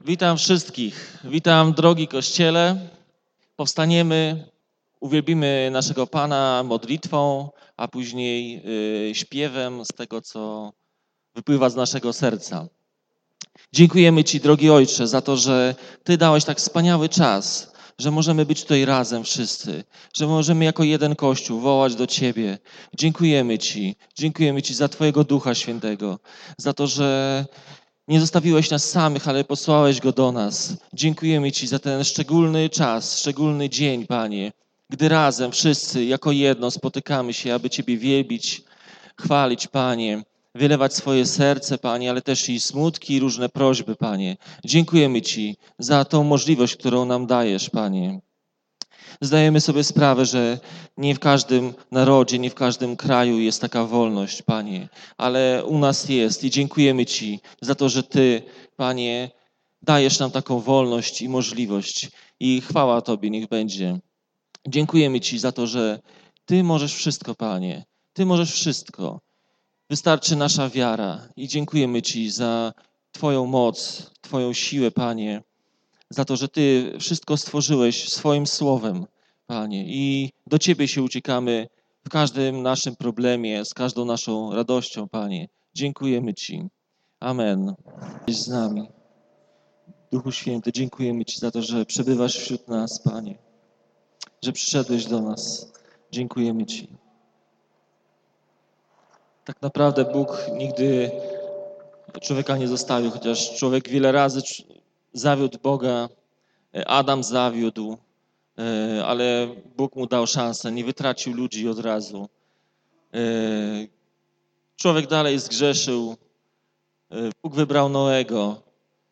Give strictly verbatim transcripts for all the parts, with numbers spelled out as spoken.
Witam wszystkich. Witam, drogi Kościele. Powstaniemy, uwielbimy naszego Pana modlitwą, a później y, śpiewem z tego, co wypływa z naszego serca. Dziękujemy Ci, drogi Ojcze, za to, że Ty dałeś tak wspaniały czas, że możemy być tutaj razem wszyscy, że możemy jako jeden Kościół wołać do Ciebie. Dziękujemy Ci. Dziękujemy Ci za Twojego Ducha Świętego, za to, że nie zostawiłeś nas samych, ale posłałeś Go do nas. Dziękujemy Ci za ten szczególny czas, szczególny dzień, Panie, gdy razem wszyscy jako jedno spotykamy się, aby Ciebie wielbić, chwalić, Panie, wylewać swoje serce, Panie, ale też i smutki, i różne prośby, Panie. Dziękujemy Ci za tą możliwość, którą nam dajesz, Panie. Zdajemy sobie sprawę, że nie w każdym narodzie, nie w każdym kraju jest taka wolność, Panie, ale u nas jest i dziękujemy Ci za to, że Ty, Panie, dajesz nam taką wolność i możliwość i chwała Tobie niech będzie. Dziękujemy Ci za to, że Ty możesz wszystko, Panie, Ty możesz wszystko. Wystarczy nasza wiara i dziękujemy Ci za Twoją moc, Twoją siłę, Panie, za to, że Ty wszystko stworzyłeś swoim słowem, Panie. I do Ciebie się uciekamy w każdym naszym problemie, z każdą naszą radością, Panie. Dziękujemy Ci. Amen. Jesteś z nami. Duchu Święty, dziękujemy Ci za to, że przebywasz wśród nas, Panie. Że przyszedłeś do nas. Dziękujemy Ci. Tak naprawdę Bóg nigdy człowieka nie zostawił, chociaż człowiek wiele razy zawiódł Boga, Adam zawiódł, ale Bóg mu dał szansę, nie wytracił ludzi od razu. Człowiek dalej zgrzeszył, Bóg wybrał Noego.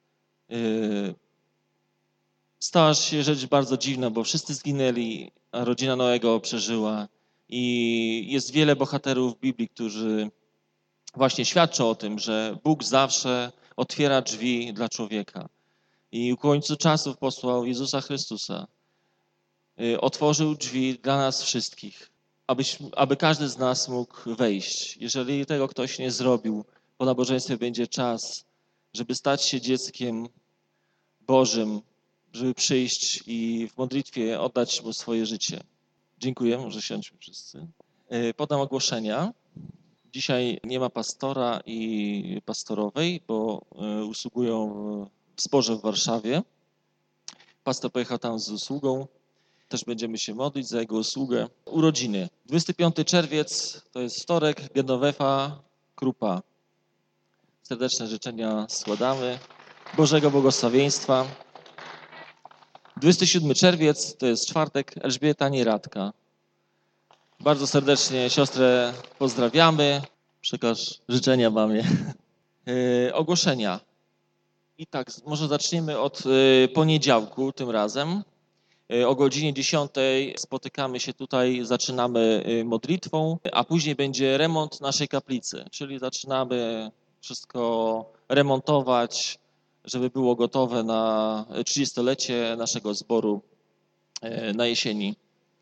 Stała się rzecz bardzo dziwna, bo wszyscy zginęli, a rodzina Noego przeżyła. I jest wiele bohaterów w Biblii, którzy właśnie świadczą o tym, że Bóg zawsze otwiera drzwi dla człowieka. I u końcu czasów posłał Jezusa Chrystusa. Otworzył drzwi dla nas wszystkich, abyś, aby każdy z nas mógł wejść. Jeżeli tego ktoś nie zrobił, po nabożeństwie będzie czas, żeby stać się dzieckiem Bożym, żeby przyjść i w modlitwie oddać Mu swoje życie. Dziękuję, może siądźmy wszyscy. Podam ogłoszenia. Dzisiaj nie ma pastora i pastorowej, bo usługują w zborze w Warszawie. Pastor pojechał tam z usługą. Też będziemy się modlić za jego usługę. Urodziny. dwudziestego piątego czerwiec to jest wtorek, Genovefa Krupa. Serdeczne życzenia składamy. Bożego błogosławieństwa. dwudziestego siódmego czerwiec to jest czwartek, Elżbieta Nieradka. Bardzo serdecznie siostrę pozdrawiamy. Przekaż życzenia mamie. Yy, ogłoszenia. I tak, może zaczniemy od yy, poniedziałku tym razem. Yy, o godzinie dziesiątej spotykamy się tutaj, zaczynamy yy, modlitwą, a później będzie remont naszej kaplicy, czyli zaczynamy wszystko remontować, żeby było gotowe na trzydziestolecie naszego zboru yy, na jesieni.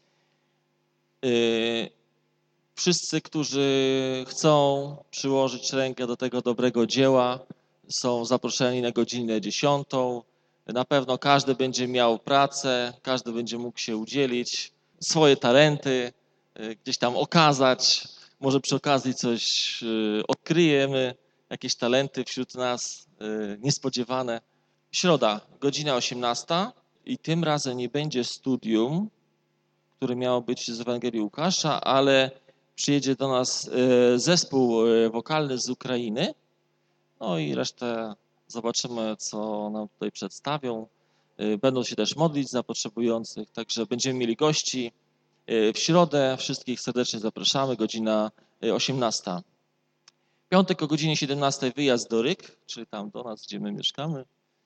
Yy, Wszyscy, którzy chcą przyłożyć rękę do tego dobrego dzieła, są zaproszeni na godzinę dziesiątą. Na pewno każdy będzie miał pracę, każdy będzie mógł się udzielić, swoje talenty gdzieś tam okazać. Może przy okazji coś odkryjemy, jakieś talenty wśród nas niespodziewane. Środa, godzina osiemnasta i tym razem nie będzie studium, które miało być z Ewangelii Łukasza, ale przyjedzie do nas zespół wokalny z Ukrainy, no i resztę zobaczymy, co nam tutaj przedstawią. Będą się też modlić za potrzebujących, także będziemy mieli gości w środę. Wszystkich serdecznie zapraszamy, godzina osiemnasta. Piątek o godzinie siedemnastej wyjazd do Ryk, czyli tam do nas, gdzie my mieszkamy.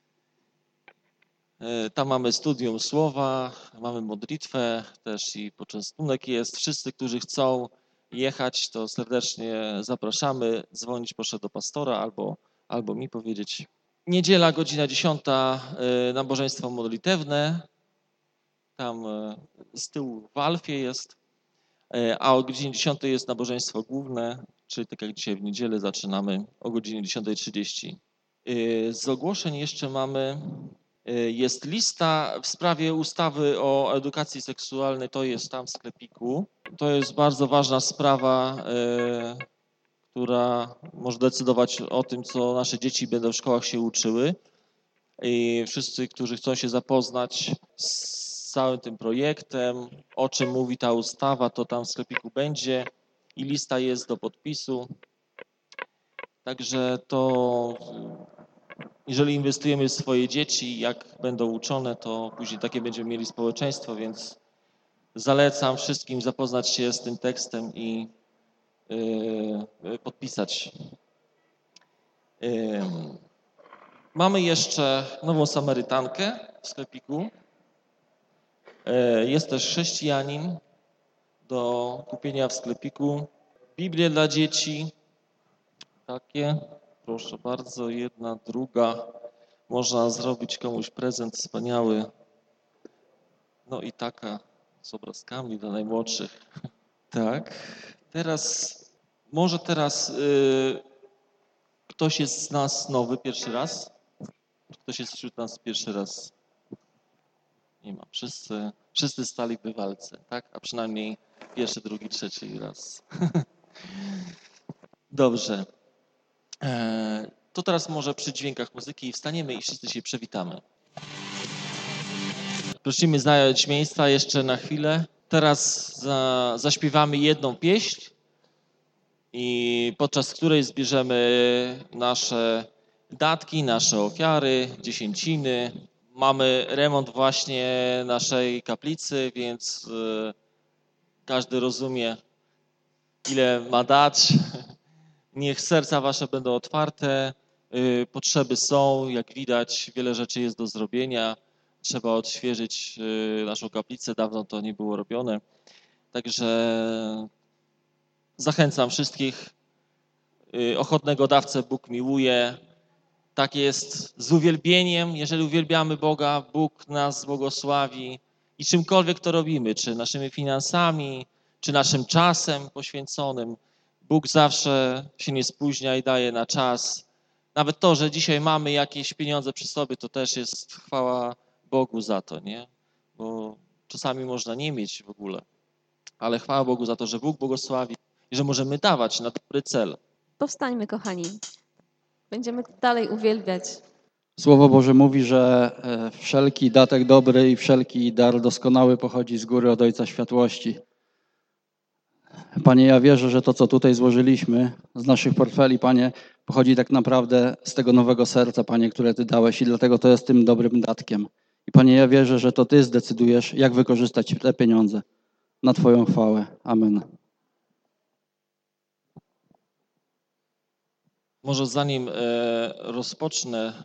Tam mamy studium słowa, mamy modlitwę, też i poczęstunek jest. Wszyscy, którzy chcą jechać, to serdecznie zapraszamy. Dzwonić proszę do pastora albo, albo mi powiedzieć. Niedziela, godzina dziesiąta, nabożeństwo modlitewne. Tam z tyłu w Alfie jest. A o godzinie dziesiątej jest nabożeństwo główne, czyli tak jak dzisiaj w niedzielę zaczynamy o godzinie dziesiątej trzydzieści. Y, Z ogłoszeń jeszcze mamy, y, jest lista w sprawie ustawy o edukacji seksualnej, to jest tam w sklepiku. To jest bardzo ważna sprawa, y, która może decydować o tym, co nasze dzieci będą w szkołach się uczyły. I wszyscy, którzy chcą się zapoznać z całym tym projektem, o czym mówi ta ustawa, to tam w sklepiku będzie i lista jest do podpisu. Także to, jeżeli inwestujemy w swoje dzieci, jak będą uczone, to później takie będziemy mieli społeczeństwo, więc zalecam wszystkim zapoznać się z tym tekstem i yy, podpisać. Yy. Mamy jeszcze nową Samarytankę w sklepiku. Jest też chrześcijanin do kupienia w sklepiku. Biblie dla dzieci. Takie, proszę bardzo, jedna, druga. Można zrobić komuś prezent wspaniały. No i taka z obrazkami dla najmłodszych. Tak. Teraz, może teraz y, ktoś jest z nas nowy pierwszy raz? Ktoś jest wśród nas pierwszy raz? Nie ma. Wszyscy, wszyscy stali w walce, tak? A przynajmniej pierwszy, drugi, trzeci raz. Dobrze. E, to teraz może przy dźwiękach muzyki wstaniemy i wszyscy się przywitamy. Prosimy zająć miejsca jeszcze na chwilę. Teraz za, zaśpiewamy jedną pieśń, i podczas której zbierzemy nasze datki, nasze ofiary, dziesięciny. Mamy remont właśnie naszej kaplicy, więc y, każdy rozumie, ile ma dać. Niech serca wasze będą otwarte. Y, potrzeby są, jak widać, wiele rzeczy jest do zrobienia. Trzeba odświeżyć y, naszą kaplicę, dawno to nie było robione. Także zachęcam wszystkich. Y, ochotnego dawcę Bóg miłuje. Tak jest z uwielbieniem. Jeżeli uwielbiamy Boga, Bóg nas błogosławi i czymkolwiek to robimy, czy naszymi finansami, czy naszym czasem poświęconym, Bóg zawsze się nie spóźnia i daje na czas. Nawet to, że dzisiaj mamy jakieś pieniądze przy sobie, to też jest chwała Bogu za to, nie? Bo czasami można nie mieć w ogóle, ale chwała Bogu za to, że Bóg błogosławi i że możemy dawać na dobry cel. Powstańmy, kochani. Będziemy dalej uwielbiać. Słowo Boże mówi, że wszelki datek dobry i wszelki dar doskonały pochodzi z góry od Ojca Światłości. Panie, ja wierzę, że to, co tutaj złożyliśmy z naszych portfeli, Panie, pochodzi tak naprawdę z tego nowego serca, Panie, które Ty dałeś i dlatego to jest tym dobrym datkiem. I Panie, ja wierzę, że to Ty zdecydujesz, jak wykorzystać te pieniądze na Twoją chwałę. Amen. Może zanim rozpocznę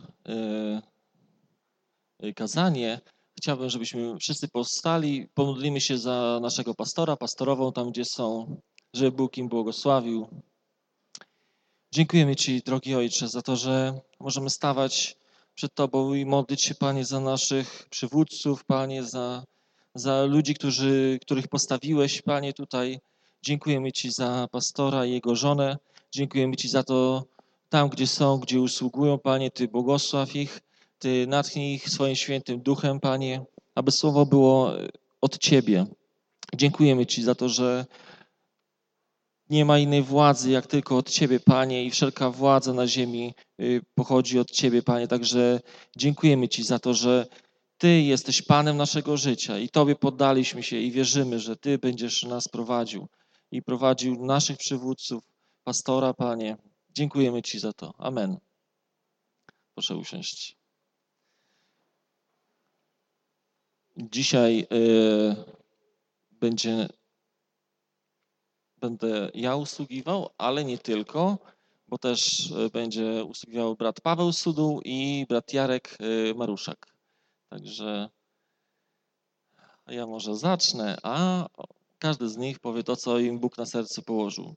kazanie, chciałbym, żebyśmy wszyscy powstali, pomodlimy się za naszego pastora, pastorową tam, gdzie są, żeby Bóg im błogosławił. Dziękujemy Ci, drogi Ojcze, za to, że możemy stawać przed Tobą i modlić się, Panie, za naszych przywódców, Panie, za, za ludzi, którzy, których postawiłeś, Panie, tutaj. Dziękujemy Ci za pastora i jego żonę. Dziękujemy Ci za to, tam, gdzie są, gdzie usługują, Panie, Ty błogosław ich, Ty natchnij ich swoim świętym duchem, Panie, aby słowo było od Ciebie. Dziękujemy Ci za to, że nie ma innej władzy, jak tylko od Ciebie, Panie, i wszelka władza na ziemi pochodzi od Ciebie, Panie. Także dziękujemy Ci za to, że Ty jesteś Panem naszego życia i Tobie poddaliśmy się i wierzymy, że Ty będziesz nas prowadził i prowadził naszych przywódców, pastora, Panie. Dziękujemy Ci za to. Amen. Proszę usiąść. Dzisiaj y, będzie, będę ja usługiwał, ale nie tylko, bo też będzie usługiwał brat Paweł Suduł i brat Jarek y, Maruszak. Także ja może zacznę, a każdy z nich powie to, co im Bóg na serce położył.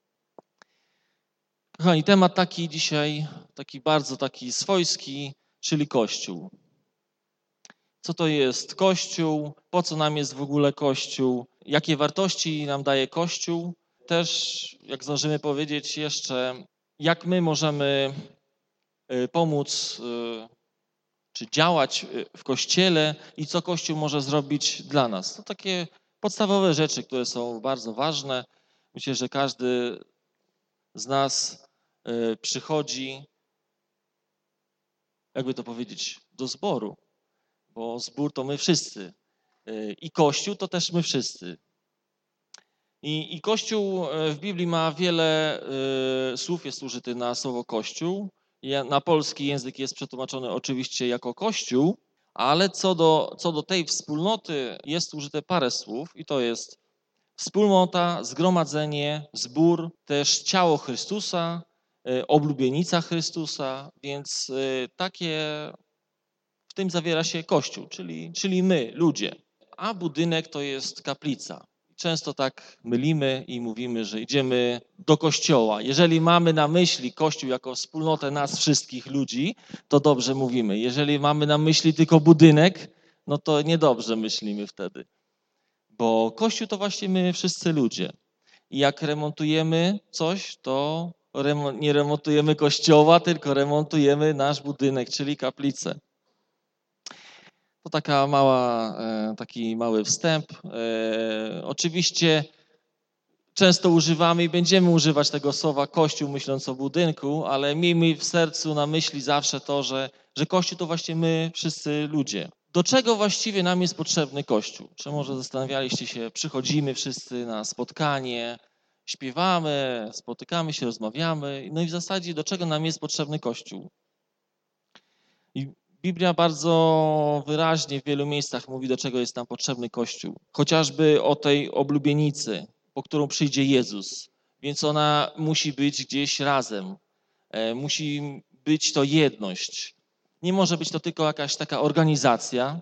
Kochani, temat taki dzisiaj, taki bardzo taki swojski, czyli Kościół. Co to jest Kościół? Po co nam jest w ogóle Kościół? Jakie wartości nam daje Kościół? Też, jak zdążymy powiedzieć jeszcze, jak my możemy y, pomóc y, czy działać y, w Kościele i co Kościół może zrobić dla nas. To takie podstawowe rzeczy, które są bardzo ważne. Myślę, że każdy z nas y, przychodzi, jakby to powiedzieć, do zboru, bo zbór to my wszyscy y, i Kościół to też my wszyscy. I, I Kościół w Biblii ma wiele y, słów, jest użyty na słowo Kościół. Ja, na polski język jest przetłumaczony oczywiście jako Kościół, ale co do, co do tej wspólnoty jest użyte parę słów i to jest wspólnota, zgromadzenie, zbór, też ciało Chrystusa, y, oblubienica Chrystusa, więc y, takie, w tym zawiera się Kościół, czyli, czyli my, ludzie, a budynek to jest kaplica. Często tak mylimy i mówimy, że idziemy do kościoła. Jeżeli mamy na myśli Kościół jako wspólnotę nas wszystkich ludzi, to dobrze mówimy. Jeżeli mamy na myśli tylko budynek, no to niedobrze myślimy wtedy. Bo Kościół to właśnie my wszyscy ludzie. I jak remontujemy coś, to nie remontujemy kościoła, tylko remontujemy nasz budynek, czyli kaplicę. To taka mała, taki mały wstęp. Oczywiście często używamy i będziemy używać tego słowa Kościół, myśląc o budynku, ale miejmy w sercu na myśli zawsze to, że, że Kościół to właśnie my, wszyscy ludzie. Do czego właściwie nam jest potrzebny Kościół? Czy może zastanawialiście się, przychodzimy wszyscy na spotkanie, śpiewamy, spotykamy się, rozmawiamy, no i w zasadzie do czego nam jest potrzebny Kościół? I Biblia bardzo wyraźnie w wielu miejscach mówi, do czego jest nam potrzebny Kościół. Chociażby o tej oblubienicy, po którą przyjdzie Jezus. Więc ona musi być gdzieś razem. Musi być to jedność. Nie może być to tylko jakaś taka organizacja,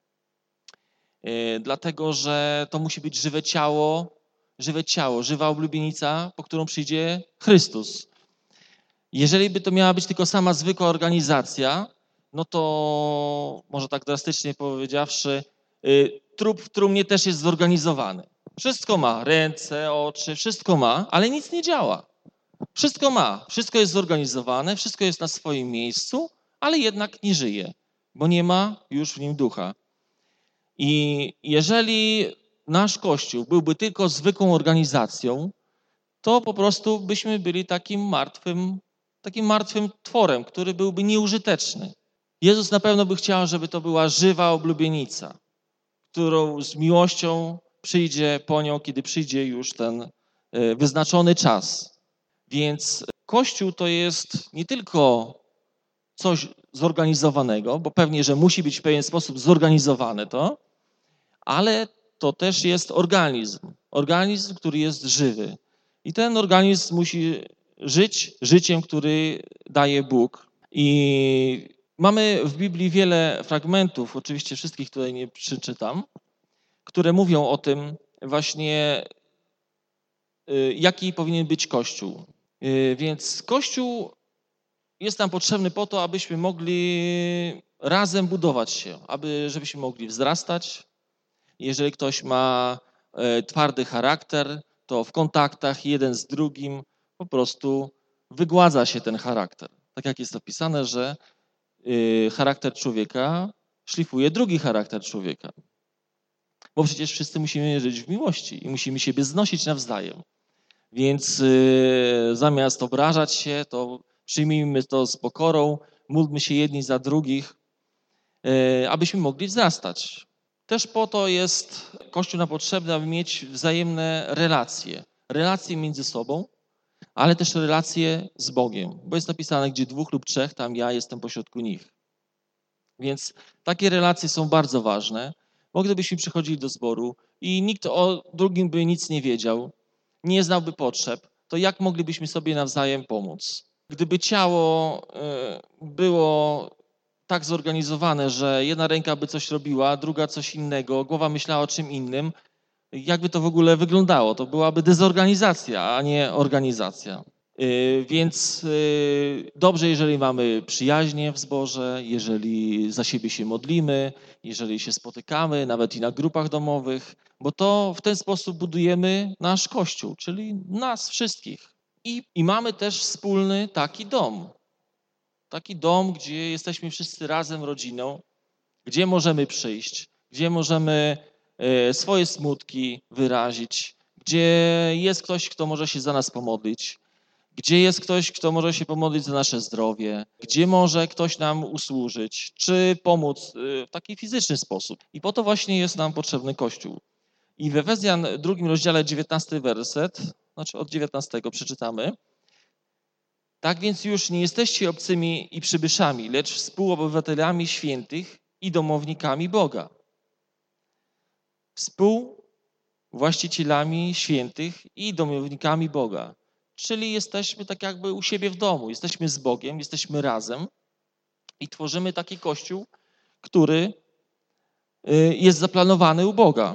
dlatego że to musi być żywe ciało, żywe ciało, żywa oblubienica, po którą przyjdzie Chrystus. Jeżeli by to miała być tylko sama zwykła organizacja, no to może tak drastycznie powiedziawszy, trup w trumnie też jest zorganizowany. Wszystko ma, ręce, oczy, wszystko ma, ale nic nie działa. Wszystko ma, wszystko jest zorganizowane, wszystko jest na swoim miejscu, ale jednak nie żyje, bo nie ma już w nim ducha. I jeżeli nasz Kościół byłby tylko zwykłą organizacją, to po prostu byśmy byli takim martwym, takim martwym tworem, który byłby nieużyteczny. Jezus na pewno by chciał, żeby to była żywa oblubienica, którą z miłością przyjdzie po nią, kiedy przyjdzie już ten wyznaczony czas. Więc Kościół to jest nie tylko coś zorganizowanego, bo pewnie, że musi być w pewien sposób zorganizowane to, ale to też jest organizm. Organizm, który jest żywy. I ten organizm musi żyć życiem, który daje Bóg. I mamy w Biblii wiele fragmentów, oczywiście wszystkich tutaj nie przeczytam, które mówią o tym właśnie, jaki powinien być Kościół. Więc Kościół jest nam potrzebny po to, abyśmy mogli razem budować się, aby, żebyśmy mogli wzrastać. Jeżeli ktoś ma twardy charakter, to w kontaktach jeden z drugim po prostu wygładza się ten charakter. Tak jak jest opisane, że charakter człowieka szlifuje drugi charakter człowieka. Bo przecież wszyscy musimy żyć w miłości i musimy siebie znosić nawzajem. Więc y, zamiast obrażać się, to przyjmijmy to z pokorą, módlmy się jedni za drugich, y, abyśmy mogli wzrastać. Też po to jest Kościół nam potrzebny, aby mieć wzajemne relacje. Relacje między sobą, ale też relacje z Bogiem. Bo jest napisane, gdzie dwóch lub trzech, tam ja jestem pośrodku nich. Więc takie relacje są bardzo ważne, bo gdybyśmy przychodzili do zboru i nikt o drugim by nic nie wiedział, nie znałby potrzeb, to jak moglibyśmy sobie nawzajem pomóc? Gdyby ciało było tak zorganizowane, że jedna ręka by coś robiła, druga coś innego, głowa myślała o czym innym, jakby to w ogóle wyglądało? To byłaby dezorganizacja, a nie organizacja. Więc dobrze, jeżeli mamy przyjaźnie w zborze, jeżeli za siebie się modlimy, jeżeli się spotykamy, nawet i na grupach domowych, bo to w ten sposób budujemy nasz Kościół, czyli nas wszystkich. I, i mamy też wspólny taki dom. Taki dom, gdzie jesteśmy wszyscy razem rodziną, gdzie możemy przyjść, gdzie możemy swoje smutki wyrazić, gdzie jest ktoś, kto może się za nas pomodlić, gdzie jest ktoś, kto może się pomodlić za nasze zdrowie, gdzie może ktoś nam usłużyć, czy pomóc w taki fizyczny sposób. I po to właśnie jest nam potrzebny Kościół. I w Efezjan drugim rozdziale dziewiętnasty werset, znaczy od dziewiętnastego przeczytamy. Tak więc już nie jesteście obcymi i przybyszami, lecz współobywatelami świętych i domownikami Boga. Współwłaścicielami świętych i domownikami Boga. Czyli jesteśmy tak jakby u siebie w domu, jesteśmy z Bogiem, jesteśmy razem i tworzymy taki Kościół, który jest zaplanowany u Boga.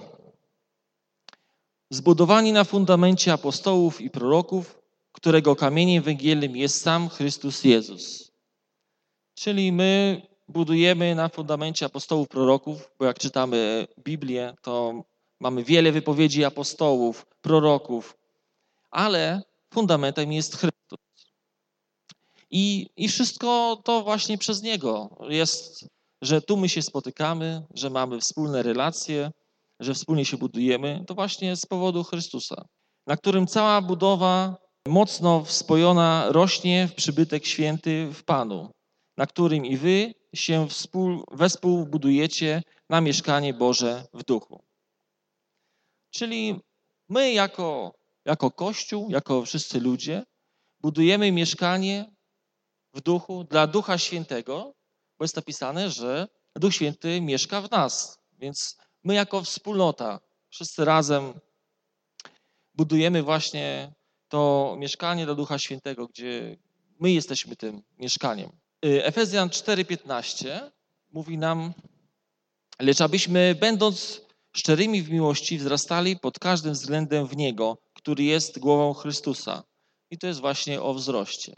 Zbudowani na fundamencie apostołów i proroków, którego kamieniem węgielnym jest sam Chrystus Jezus. Czyli my budujemy na fundamencie apostołów, proroków, bo jak czytamy Biblię, to mamy wiele wypowiedzi apostołów, proroków, ale fundamentem jest Chrystus. I, I wszystko to właśnie przez Niego jest, że tu my się spotykamy, że mamy wspólne relacje, że wspólnie się budujemy, to właśnie z powodu Chrystusa, na którym cała budowa mocno spojona rośnie w przybytek święty w Panu, na którym i wy się współ, wespół budujecie na mieszkanie Boże w duchu. Czyli my jako, jako Kościół, jako wszyscy ludzie budujemy mieszkanie w duchu dla Ducha Świętego, bo jest napisane, że Duch Święty mieszka w nas, więc my jako wspólnota, wszyscy razem budujemy właśnie to mieszkanie dla Ducha Świętego, gdzie my jesteśmy tym mieszkaniem. Efezjan cztery piętnaście mówi nam, lecz abyśmy będąc szczerymi w miłości wzrastali pod każdym względem w Niego, który jest głową Chrystusa. I to jest właśnie o wzroście.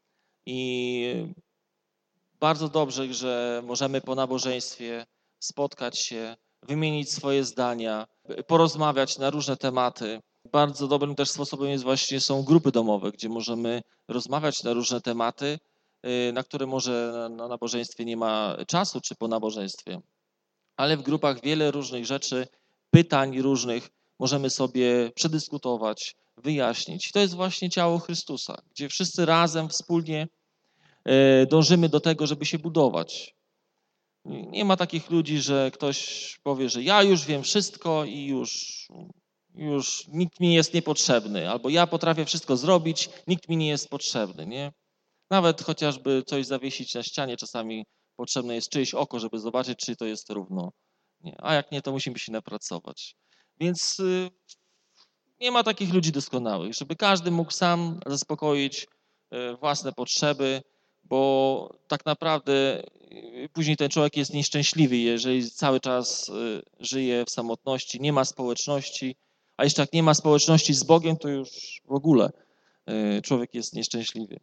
I bardzo dobrze, że możemy po nabożeństwie spotkać się, wymienić swoje zdania, porozmawiać na różne tematy. Bardzo dobrym też sposobem jest właśnie są grupy domowe, gdzie możemy rozmawiać na różne tematy, na które może na nabożeństwie nie ma czasu, czy po nabożeństwie. Ale w grupach wiele różnych rzeczy, pytań różnych możemy sobie przedyskutować, wyjaśnić. I to jest właśnie ciało Chrystusa, gdzie wszyscy razem, wspólnie dążymy do tego, żeby się budować. Nie ma takich ludzi, że ktoś powie, że ja już wiem wszystko i już, już nikt mi jest niepotrzebny, albo ja potrafię wszystko zrobić, nikt mi nie jest potrzebny, nie? Nawet chociażby coś zawiesić na ścianie, czasami potrzebne jest czyjeś oko, żeby zobaczyć, czy to jest równo. Nie. A jak nie, to musimy się napracować. Więc y, nie ma takich ludzi doskonałych, żeby każdy mógł sam zaspokoić y, własne potrzeby, bo tak naprawdę y, później ten człowiek jest nieszczęśliwy, jeżeli cały czas y, żyje w samotności, nie ma społeczności, a jeszcze jak nie ma społeczności z Bogiem, to już w ogóle y, człowiek jest nieszczęśliwy.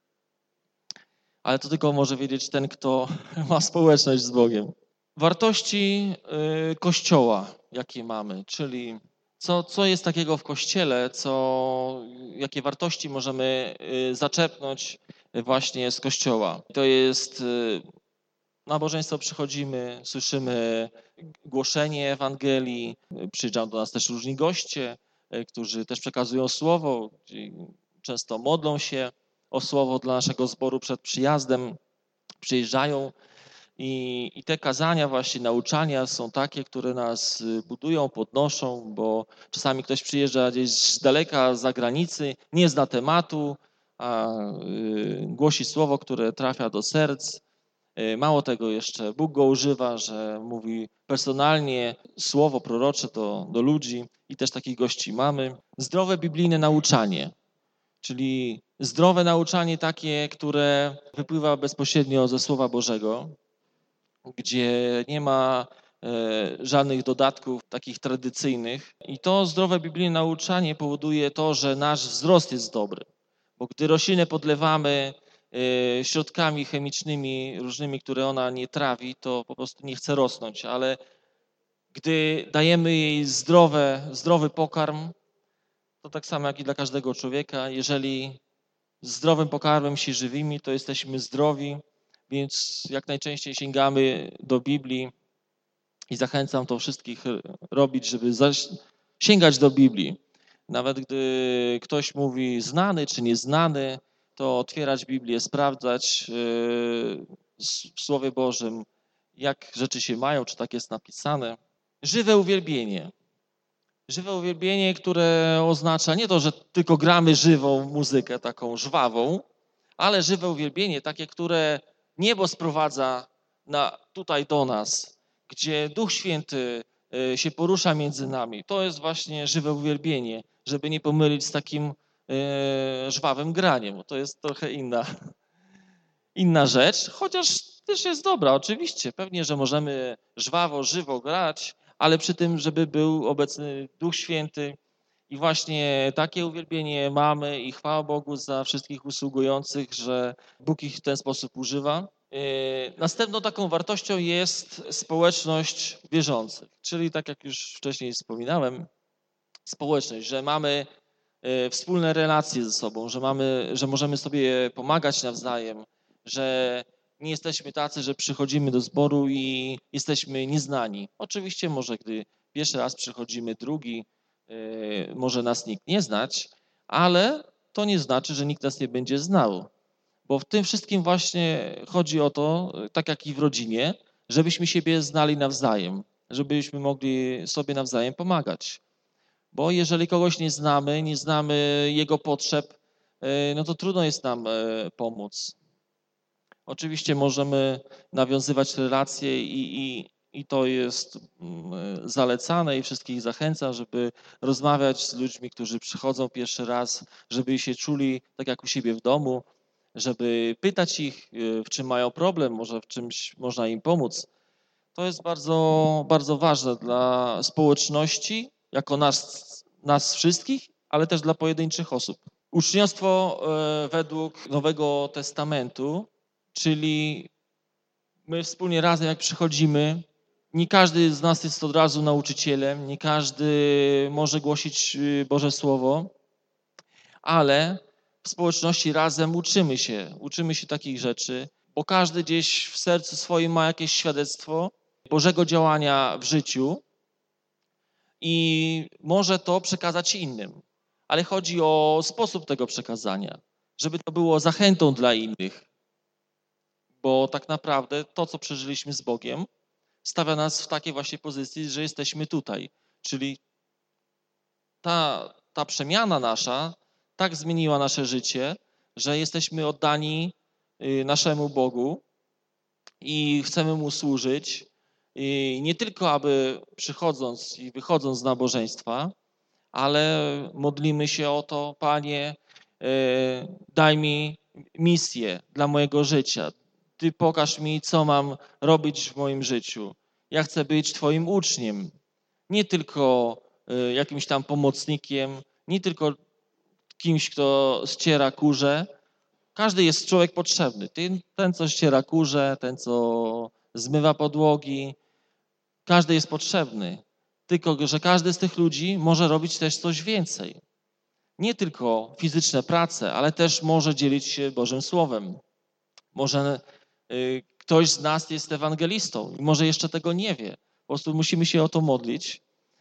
Ale to tylko może wiedzieć ten, kto ma społeczność z Bogiem. Wartości Kościoła, jakie mamy, czyli co, co jest takiego w Kościele, co, jakie wartości możemy zaczerpnąć właśnie z Kościoła. To jest nabożeństwo, przychodzimy, słyszymy głoszenie Ewangelii, przyjeżdżają do nas też różni goście, którzy też przekazują słowo, często modlą się o słowo dla naszego zboru przed przyjazdem, przyjeżdżają i, i te kazania, właśnie nauczania są takie, które nas budują, podnoszą, bo czasami ktoś przyjeżdża gdzieś z daleka, z zagranicy, nie zna tematu, a y, głosi słowo, które trafia do serc. Y, mało tego jeszcze, Bóg go używa, że mówi personalnie słowo prorocze do, do ludzi i też takich gości mamy. Zdrowe biblijne nauczanie. Czyli zdrowe nauczanie takie, które wypływa bezpośrednio ze Słowa Bożego, gdzie nie ma e, żadnych dodatków takich tradycyjnych. I to zdrowe biblijne nauczanie powoduje to, że nasz wzrost jest dobry. Bo gdy roślinę podlewamy e, środkami chemicznymi różnymi, które ona nie trawi, to po prostu nie chce rosnąć. Ale gdy dajemy jej zdrowe, zdrowy pokarm, to tak samo jak i dla każdego człowieka, jeżeli zdrowym pokarmem się żywimy, to jesteśmy zdrowi, więc jak najczęściej sięgamy do Biblii i zachęcam to wszystkich robić, żeby zaś sięgać do Biblii. Nawet gdy ktoś mówi znany czy nieznany, to otwierać Biblię, sprawdzać w Słowie Bożym, jak rzeczy się mają, czy tak jest napisane. Żywe uwielbienie. Żywe uwielbienie, które oznacza nie to, że tylko gramy żywą muzykę, taką żwawą, ale żywe uwielbienie, takie, które niebo sprowadza na, tutaj do nas, gdzie Duch Święty się porusza między nami. To jest właśnie żywe uwielbienie, żeby nie pomylić z takim e, żwawym graniem. To jest trochę inna, inna rzecz, chociaż też jest dobra, oczywiście. Pewnie, że możemy żwawo, żywo grać, ale przy tym, żeby był obecny Duch Święty. I właśnie takie uwielbienie mamy i chwała Bogu za wszystkich usługujących, że Bóg ich w ten sposób używa. Następną taką wartością jest społeczność wierzących, czyli tak jak już wcześniej wspominałem, społeczność, że mamy wspólne relacje ze sobą, że, mamy, że możemy sobie pomagać nawzajem, że nie jesteśmy tacy, że przychodzimy do zboru i jesteśmy nieznani. Oczywiście może gdy pierwszy raz przychodzimy, drugi, może nas nikt nie znać, ale to nie znaczy, że nikt nas nie będzie znał. Bo w tym wszystkim właśnie chodzi o to, tak jak i w rodzinie, żebyśmy siebie znali nawzajem, żebyśmy mogli sobie nawzajem pomagać. Bo jeżeli kogoś nie znamy, nie znamy jego potrzeb, no to trudno jest nam pomóc. Oczywiście możemy nawiązywać relacje i, i, i to jest zalecane i wszystkich zachęcam, żeby rozmawiać z ludźmi, którzy przychodzą pierwszy raz, żeby się czuli tak jak u siebie w domu, żeby pytać ich, w czym mają problem, może w czymś można im pomóc. To jest bardzo, bardzo ważne dla społeczności, jako nas, nas wszystkich, ale też dla pojedynczych osób. Uczniostwo według Nowego Testamentu, czyli my wspólnie razem jak przychodzimy, nie każdy z nas jest od razu nauczycielem, nie każdy może głosić Boże Słowo, ale w społeczności razem uczymy się, uczymy się takich rzeczy, bo każdy gdzieś w sercu swoim ma jakieś świadectwo Bożego działania w życiu i może to przekazać innym. Ale chodzi o sposób tego przekazania, żeby to było zachętą dla innych, bo tak naprawdę to, co przeżyliśmy z Bogiem, stawia nas w takiej właśnie pozycji, że jesteśmy tutaj. Czyli ta, ta przemiana nasza tak zmieniła nasze życie, że jesteśmy oddani naszemu Bogu i chcemy Mu służyć. I nie tylko, aby przychodząc i wychodząc z nabożeństwa, ale modlimy się o to, Panie, daj mi misję dla mojego życia. Ty pokaż mi, co mam robić w moim życiu. Ja chcę być Twoim uczniem, nie tylko jakimś tam pomocnikiem, nie tylko kimś, kto ściera kurze. Każdy jest człowiek potrzebny. Ten, ten, co ściera kurze, ten, co zmywa podłogi, każdy jest potrzebny. Tylko że każdy z tych ludzi może robić też coś więcej. Nie tylko fizyczne prace, ale też może dzielić się Bożym Słowem. Może y, ktoś z nas jest ewangelistą i może jeszcze tego nie wie. Po prostu musimy się o to modlić,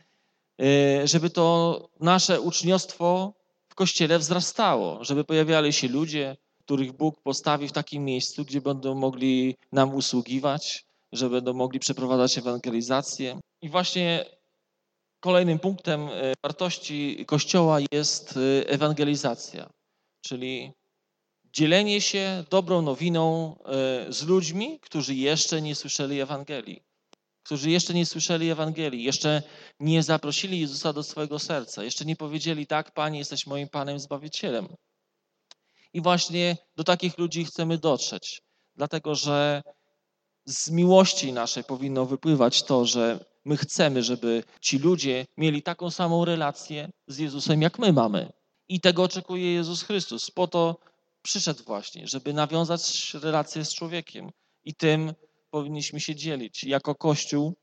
y, żeby to nasze uczniostwo w Kościele wzrastało, żeby pojawiali się ludzie, których Bóg postawi w takim miejscu, gdzie będą mogli nam usługiwać, że będą mogli przeprowadzać ewangelizację. I właśnie kolejnym punktem wartości Kościoła jest ewangelizacja, czyli dzielenie się dobrą nowiną z ludźmi, którzy jeszcze nie słyszeli Ewangelii, którzy jeszcze nie słyszeli Ewangelii, jeszcze nie zaprosili Jezusa do swojego serca, jeszcze nie powiedzieli: tak, Panie, jesteś moim Panem, Zbawicielem. I właśnie do takich ludzi chcemy dotrzeć, dlatego że z miłości naszej powinno wypływać to, że my chcemy, żeby ci ludzie mieli taką samą relację z Jezusem, jak my mamy. I tego oczekuje Jezus Chrystus. Po to przyszedł właśnie, żeby nawiązać relację z człowiekiem. I tym powinniśmy się dzielić. Jako Kościół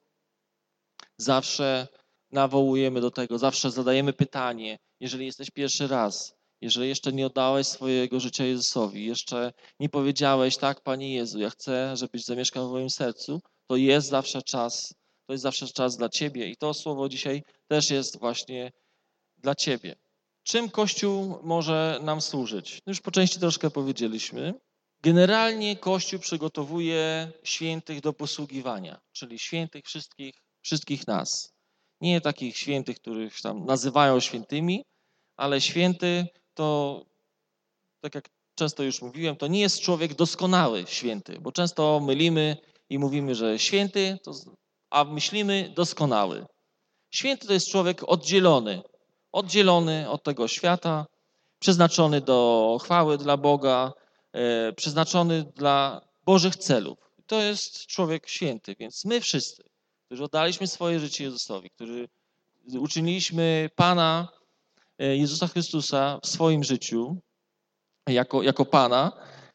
zawsze nawołujemy do tego, zawsze zadajemy pytanie, jeżeli jesteś pierwszy raz, jeżeli jeszcze nie oddałeś swojego życia Jezusowi, jeszcze nie powiedziałeś, tak, Panie Jezu, ja chcę, żebyś zamieszkał w moim sercu, to jest zawsze czas, to jest zawsze czas dla Ciebie i to słowo dzisiaj też jest właśnie dla Ciebie. Czym Kościół może nam służyć? Już po części troszkę powiedzieliśmy. Generalnie Kościół przygotowuje świętych do posługiwania, czyli świętych wszystkich, wszystkich nas. Nie takich świętych, których tam nazywają świętymi, ale święty to, tak jak często już mówiłem, to nie jest człowiek doskonały święty, bo często mylimy i mówimy, że święty, to, a myślimy doskonały. Święty to jest człowiek oddzielony, oddzielony od tego świata, przeznaczony do chwały dla Boga, e, przeznaczony dla Bożych celów. To jest człowiek święty, więc my wszyscy, którzy oddaliśmy swoje życie Jezusowi, którzy uczyniliśmy Pana Jezusa Chrystusa w swoim życiu jako, jako Pana,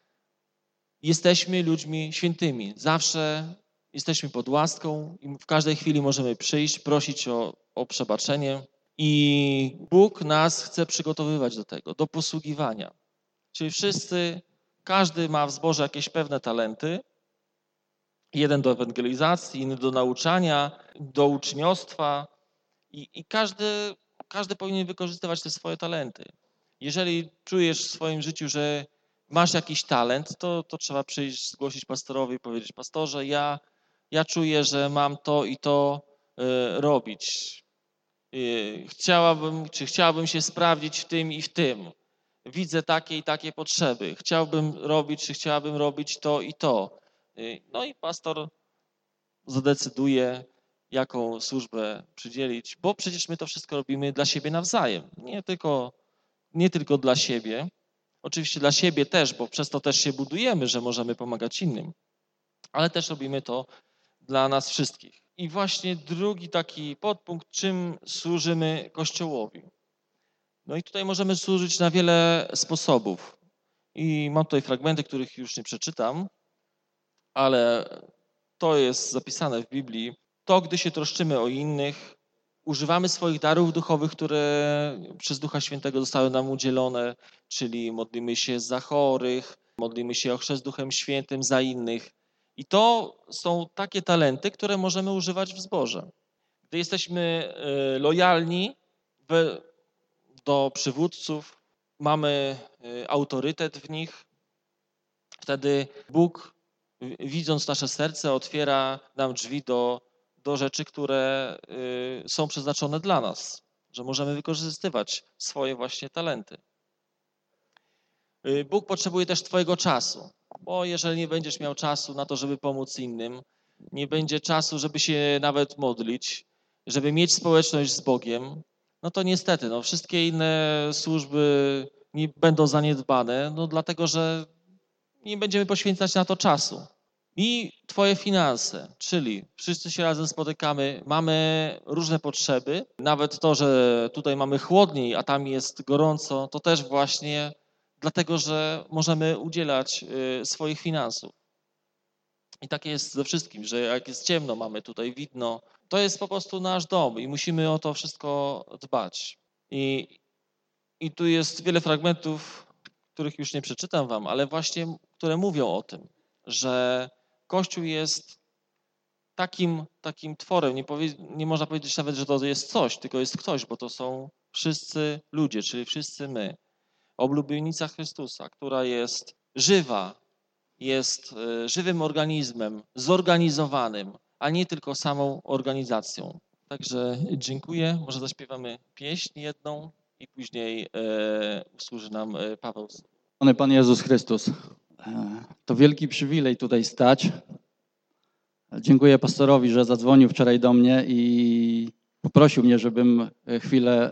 jesteśmy ludźmi świętymi. Zawsze jesteśmy pod łaską i w każdej chwili możemy przyjść, prosić o, o przebaczenie i Bóg nas chce przygotowywać do tego, do posługiwania. Czyli wszyscy, każdy ma w zborze jakieś pewne talenty, jeden do ewangelizacji, inny do nauczania, do uczniostwa i, i każdy Każdy powinien wykorzystywać te swoje talenty. Jeżeli czujesz w swoim życiu, że masz jakiś talent, to, to trzeba przyjść, zgłosić pastorowi i powiedzieć, pastorze, ja, ja czuję, że mam to i to y, robić. Y, chciałabym, czy chciałabym się sprawdzić w tym i w tym. Widzę takie i takie potrzeby. Chciałbym robić, czy chciałabym robić to i to. Y, no i pastor zadecyduje, jaką służbę przydzielić, bo przecież my to wszystko robimy dla siebie nawzajem, nie tylko, nie tylko dla siebie, oczywiście dla siebie też, bo przez to też się budujemy, że możemy pomagać innym, ale też robimy to dla nas wszystkich. I właśnie drugi taki podpunkt, czym służymy Kościołowi. No i tutaj możemy służyć na wiele sposobów i mam tutaj fragmenty, których już nie przeczytam, ale to jest zapisane w Biblii. To, gdy się troszczymy o innych, używamy swoich darów duchowych, które przez Ducha Świętego zostały nam udzielone, czyli modlimy się za chorych, modlimy się o chrzest Duchem Świętym za innych. I to są takie talenty, które możemy używać w zborze. Gdy jesteśmy lojalni do przywódców, mamy autorytet w nich, wtedy Bóg, widząc nasze serce, otwiera nam drzwi do, do rzeczy, które y, są przeznaczone dla nas, że możemy wykorzystywać swoje właśnie talenty. Y, Bóg potrzebuje też twojego czasu, bo jeżeli nie będziesz miał czasu na to, żeby pomóc innym, nie będzie czasu, żeby się nawet modlić, żeby mieć społeczność z Bogiem, no to niestety, no, wszystkie inne służby nie będą zaniedbane, no dlatego, że nie będziemy poświęcać na to czasu. I twoje finanse, czyli wszyscy się razem spotykamy, mamy różne potrzeby, nawet to, że tutaj mamy chłodniej, a tam jest gorąco, to też właśnie dlatego, że możemy udzielać swoich finansów. I tak jest ze wszystkim, że jak jest ciemno, mamy tutaj widno, to jest po prostu nasz dom i musimy o to wszystko dbać. I, i tu jest wiele fragmentów, których już nie przeczytam wam, ale właśnie, które mówią o tym, że Kościół jest takim, takim tworem, nie, powie, nie można powiedzieć nawet, że to jest coś, tylko jest ktoś, bo to są wszyscy ludzie, czyli wszyscy my. Oblubienica Chrystusa, która jest żywa, jest żywym organizmem, zorganizowanym, a nie tylko samą organizacją. Także dziękuję. Może zaśpiewamy pieśń jedną i później e, usłuży nam Paweł. Pan Jezus Chrystus. To wielki przywilej tutaj stać. Dziękuję pastorowi, że zadzwonił wczoraj do mnie i poprosił mnie, żebym chwilę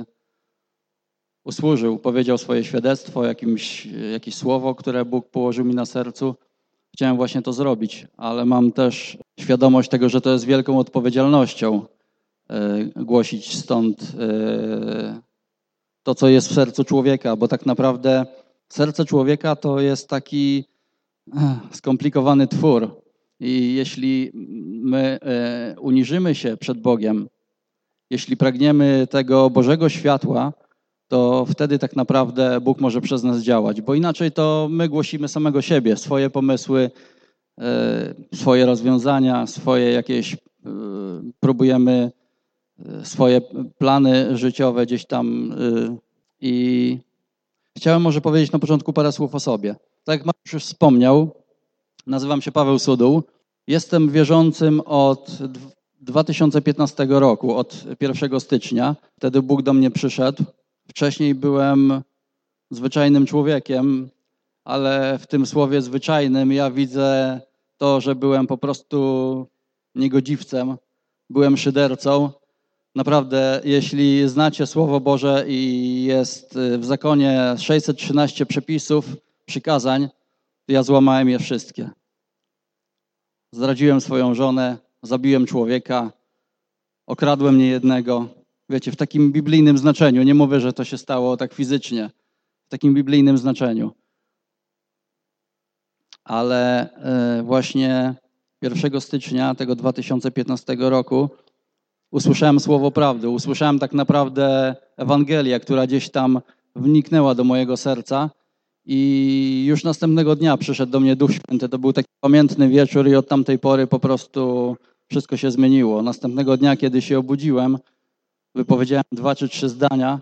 usłużył, powiedział swoje świadectwo, jakimś, jakieś słowo, które Bóg położył mi na sercu. Chciałem właśnie to zrobić, ale mam też świadomość tego, że to jest wielką odpowiedzialnością głosić stąd to, co jest w sercu człowieka, bo tak naprawdę serce człowieka to jest taki skomplikowany twór i jeśli my uniżymy się przed Bogiem, jeśli pragniemy tego Bożego światła, to wtedy tak naprawdę Bóg może przez nas działać, bo inaczej to my głosimy samego siebie, swoje pomysły, swoje rozwiązania, swoje jakieś, próbujemy swoje plany życiowe gdzieś tam i chciałem może powiedzieć na początku parę słów o sobie. Tak jak Mariusz już wspomniał, nazywam się Paweł Suduł, jestem wierzącym od dwa tysiące piętnastego roku, od pierwszego stycznia. Wtedy Bóg do mnie przyszedł. Wcześniej byłem zwyczajnym człowiekiem, ale w tym słowie zwyczajnym ja widzę to, że byłem po prostu niegodziwcem, byłem szydercą. Naprawdę, jeśli znacie Słowo Boże i jest w zakonie sześćset trzynaście przepisów, przykazań, to ja złamałem je wszystkie. Zdradziłem swoją żonę, zabiłem człowieka, okradłem niejednego. Wiecie, w takim biblijnym znaczeniu. Nie mówię, że to się stało tak fizycznie. W takim biblijnym znaczeniu. Ale właśnie pierwszego stycznia tego dwa tysiące piętnastego roku usłyszałem słowo prawdy. Usłyszałem tak naprawdę Ewangelię, która gdzieś tam wniknęła do mojego serca. I już następnego dnia przyszedł do mnie Duch Święty. To był taki pamiętny wieczór i od tamtej pory po prostu wszystko się zmieniło. Następnego dnia, kiedy się obudziłem, wypowiedziałem dwa czy trzy zdania.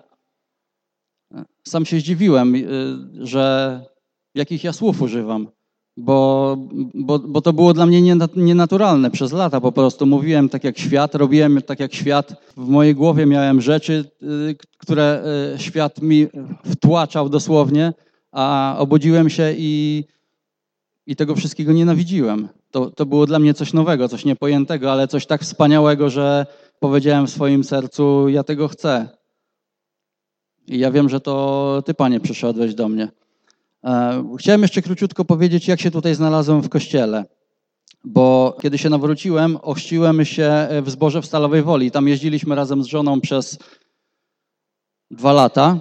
Sam się zdziwiłem, że jakich ja słów używam, bo, bo, bo to było dla mnie nienaturalne. Przez lata po prostu mówiłem tak jak świat, robiłem tak jak świat. W mojej głowie miałem rzeczy, które świat mi wtłaczał dosłownie, a obudziłem się i, i tego wszystkiego nienawidziłem. To, to było dla mnie coś nowego, coś niepojętego, ale coś tak wspaniałego, że powiedziałem w swoim sercu, ja tego chcę. I ja wiem, że to Ty, Panie, przyszedłeś do mnie. Chciałem jeszcze króciutko powiedzieć, jak się tutaj znalazłem w kościele. Bo kiedy się nawróciłem, ochrzciłem się w zborze w Stalowej Woli. Tam jeździliśmy razem z żoną przez dwa lata,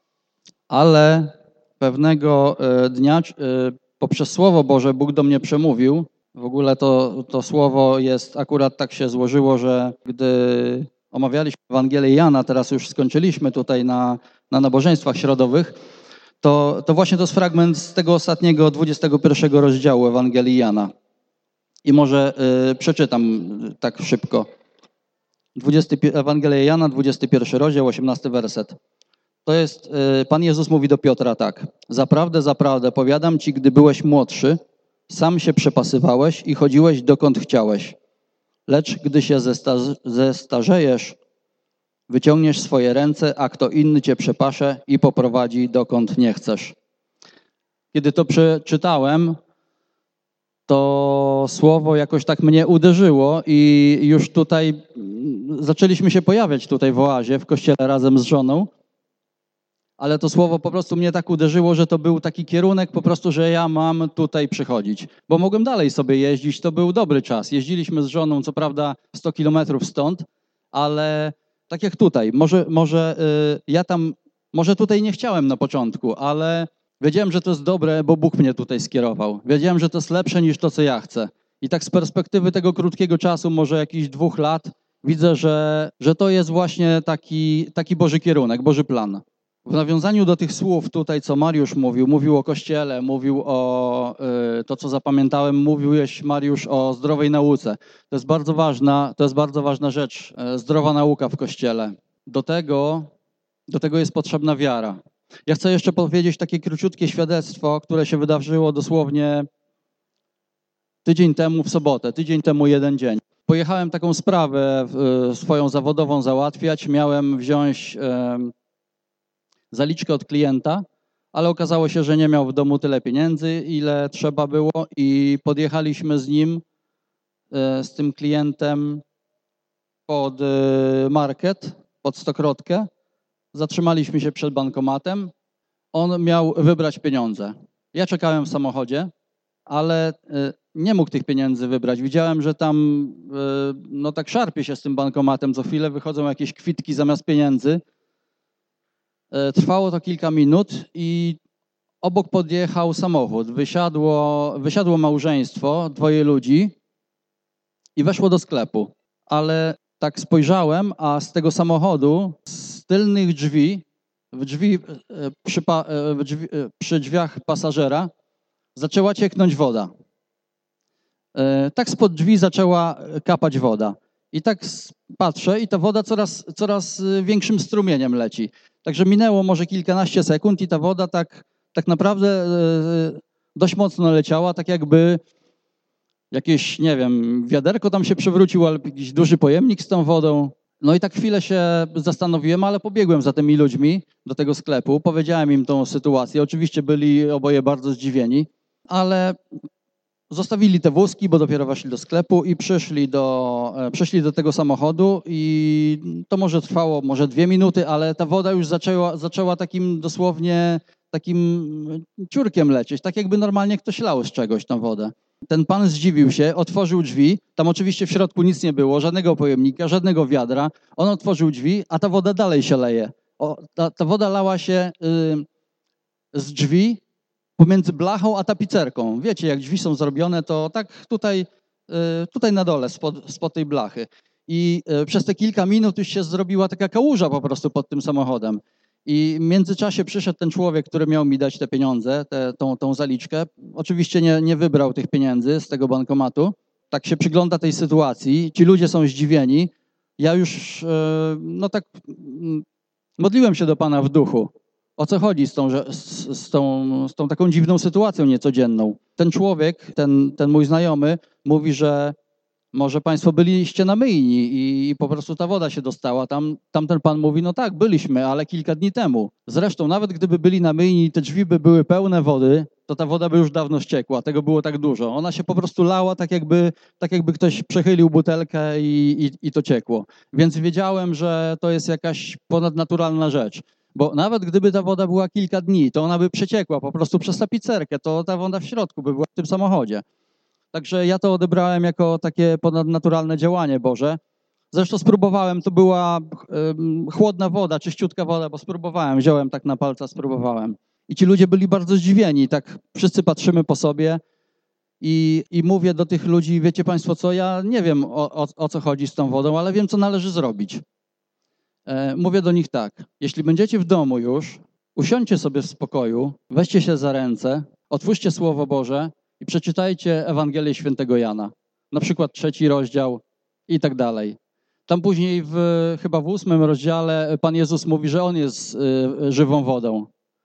ale pewnego dnia poprzez Słowo Boże Bóg do mnie przemówił. W ogóle to, to słowo jest, akurat tak się złożyło, że gdy omawialiśmy Ewangelię Jana, teraz już skończyliśmy tutaj na, na nabożeństwach środowych, to, to właśnie to jest fragment z tego ostatniego, dwudziestego pierwszego rozdziału Ewangelii Jana. I może y, przeczytam tak szybko. dwudziesty, Ewangelia Jana, dwudziesty pierwszy rozdział, osiemnasty werset. To jest, y, Pan Jezus mówi do Piotra tak. Zaprawdę, zaprawdę, powiadam ci, gdy byłeś młodszy, sam się przepasywałeś i chodziłeś dokąd chciałeś. Lecz gdy się zesta- zestarzejesz, wyciągniesz swoje ręce, a kto inny cię przepasze i poprowadzi dokąd nie chcesz. Kiedy to przeczytałem, to słowo jakoś tak mnie uderzyło i już tutaj zaczęliśmy się pojawiać tutaj w oazie, w kościele razem z żoną. Ale to słowo po prostu mnie tak uderzyło, że to był taki kierunek po prostu, że ja mam tutaj przychodzić. Bo mogłem dalej sobie jeździć, to był dobry czas. Jeździliśmy z żoną, co prawda sto kilometrów stąd, ale tak jak tutaj, może, może yy, ja tam, może tutaj nie chciałem na początku, ale wiedziałem, że to jest dobre, bo Bóg mnie tutaj skierował. Wiedziałem, że to jest lepsze niż to, co ja chcę. I tak z perspektywy tego krótkiego czasu, może jakichś dwóch lat, widzę, że, że to jest właśnie taki, taki Boży kierunek, Boży plan. W nawiązaniu do tych słów tutaj, co Mariusz mówił, mówił o Kościele, mówił o y, to, co zapamiętałem, mówiłeś, Mariusz, o zdrowej nauce. To jest bardzo ważna, to jest bardzo ważna rzecz, y, zdrowa nauka w Kościele. Do tego, do tego jest potrzebna wiara. Ja chcę jeszcze powiedzieć takie króciutkie świadectwo, które się wydarzyło dosłownie tydzień temu w sobotę, tydzień temu jeden dzień. Pojechałem taką sprawę y, swoją zawodową załatwiać, miałem wziąć y, zaliczkę od klienta, ale okazało się, że nie miał w domu tyle pieniędzy, ile trzeba było i podjechaliśmy z nim, z tym klientem pod market, pod Stokrotkę. Zatrzymaliśmy się przed bankomatem. On miał wybrać pieniądze. Ja czekałem w samochodzie, ale nie mógł tych pieniędzy wybrać. Widziałem, że tam no tak szarpie się z tym bankomatem. Co chwilę wychodzą jakieś kwitki zamiast pieniędzy. Trwało to kilka minut i obok podjechał samochód. Wysiadło, wysiadło małżeństwo, dwoje ludzi i weszło do sklepu. Ale tak spojrzałem, a z tego samochodu, z tylnych drzwi w drzwi, e, przy, pa, e, w drzwi, e, przy drzwiach pasażera zaczęła cieknąć woda. E, Tak spod drzwi zaczęła kapać woda. I tak s- patrzę i ta woda coraz, coraz y, większym strumieniem leci. Także minęło może kilkanaście sekund i ta woda tak, tak naprawdę e, dość mocno leciała, tak jakby jakieś, nie wiem, wiaderko tam się przewróciło, albo jakiś duży pojemnik z tą wodą. No i tak chwilę się zastanowiłem, ale pobiegłem za tymi ludźmi do tego sklepu, powiedziałem im tą sytuację. Oczywiście byli oboje bardzo zdziwieni, ale zostawili te wózki, bo dopiero weszli do sklepu i przyszli do, e, przyszli do tego samochodu i to może trwało może dwie minuty, ale ta woda już zaczęła, zaczęła takim dosłownie takim ciurkiem lecieć, tak jakby normalnie ktoś lał z czegoś tą wodę. Ten pan zdziwił się, otworzył drzwi, tam oczywiście w środku nic nie było, żadnego pojemnika, żadnego wiadra. On otworzył drzwi, a ta woda dalej się leje. O, ta, ta woda lała się y, z drzwi pomiędzy blachą a tapicerką. Wiecie, jak drzwi są zrobione, to tak tutaj, y, tutaj na dole, spod, spod tej blachy. I y, przez te kilka minut już się zrobiła taka kałuża po prostu pod tym samochodem. I w międzyczasie przyszedł ten człowiek, który miał mi dać te pieniądze, te, tą, tą zaliczkę. Oczywiście nie, nie wybrał tych pieniędzy z tego bankomatu. Tak się przygląda tej sytuacji. Ci ludzie są zdziwieni. Ja już, y, no tak, mm, modliłem się do Pana w duchu. O co chodzi z tą, że- z, z, tą, z tą taką dziwną sytuacją niecodzienną? Ten człowiek, ten, ten mój znajomy mówi, że może państwo byliście na myjni i, i po prostu ta woda się dostała. Tam, tamten pan mówi, no tak, byliśmy, ale kilka dni temu. Zresztą nawet gdyby byli na myjni i te drzwi by były pełne wody, to ta woda by już dawno ściekła. Tego było tak dużo. Ona się po prostu lała tak jakby, tak jakby ktoś przechylił butelkę i, i, i to ciekło. Więc wiedziałem, że to jest jakaś ponadnaturalna rzecz. Bo nawet gdyby ta woda była kilka dni, to ona by przeciekła po prostu przez tapicerkę, to ta woda w środku by była w tym samochodzie. Także ja to odebrałem jako takie ponadnaturalne działanie Boże. Zresztą spróbowałem, to była em, chłodna woda, czyściutka woda, bo spróbowałem, wziąłem tak na palca, spróbowałem. I ci ludzie byli bardzo zdziwieni, tak wszyscy patrzymy po sobie i, i mówię do tych ludzi, wiecie państwo co, ja nie wiem o, o, o co chodzi z tą wodą, ale wiem co należy zrobić. E, Mówię do nich tak, jeśli będziecie w domu już, usiądźcie sobie w spokoju, weźcie się za ręce, otwórzcie Słowo Boże i przeczytajcie Ewangelię Świętego Jana, na przykład trzeci rozdział i tak dalej. Tam później w, chyba w ósmym rozdziale Pan Jezus mówi, że On jest y, żywą wodą.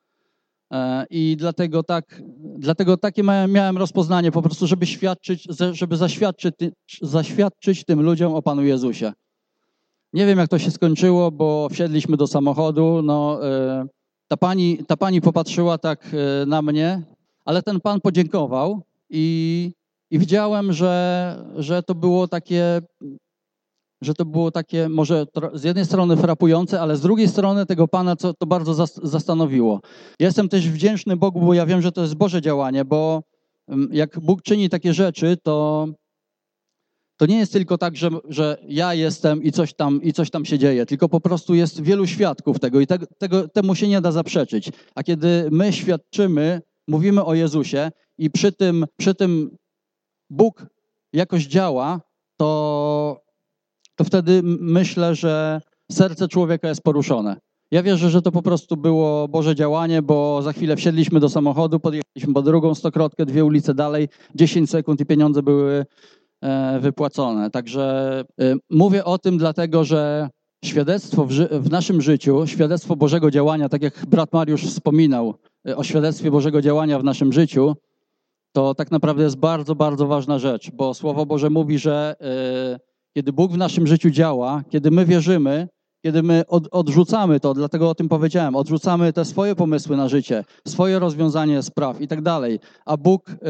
E, I dlatego tak, dlatego takie miałem, miałem rozpoznanie po prostu, żeby świadczyć, żeby zaświadczyć, zaświadczyć tym ludziom o Panu Jezusie. Nie wiem, jak to się skończyło, bo wsiedliśmy do samochodu. No, y, ta, pani, ta pani popatrzyła tak y, na mnie, ale ten pan podziękował i, i widziałem, że, że to było takie, że to było takie może tro- z jednej strony frapujące, ale z drugiej strony tego pana co, to bardzo zas- zastanowiło. Ja jestem też wdzięczny Bogu, bo ja wiem, że to jest Boże działanie, bo ym, jak Bóg czyni takie rzeczy, to to nie jest tylko tak, że, że ja jestem i coś, tam, i coś tam się dzieje, tylko po prostu jest wielu świadków tego i te, tego, temu się nie da zaprzeczyć. A kiedy my świadczymy, mówimy o Jezusie i przy tym, przy tym Bóg jakoś działa, to, to wtedy myślę, że serce człowieka jest poruszone. Ja wierzę, że to po prostu było Boże działanie, bo za chwilę wsiedliśmy do samochodu, podjechaliśmy po drugą stokrotkę, dwie ulice dalej, dziesięć sekund i pieniądze były wypłacone. Także mówię o tym dlatego, że świadectwo w, ży- w naszym życiu, świadectwo Bożego działania, tak jak brat Mariusz wspominał o świadectwie Bożego działania w naszym życiu, to tak naprawdę jest bardzo, bardzo ważna rzecz, bo Słowo Boże mówi, że y, kiedy Bóg w naszym życiu działa, kiedy my wierzymy, kiedy my od, odrzucamy to, dlatego o tym powiedziałem, odrzucamy te swoje pomysły na życie, swoje rozwiązanie spraw i tak dalej, a Bóg, y,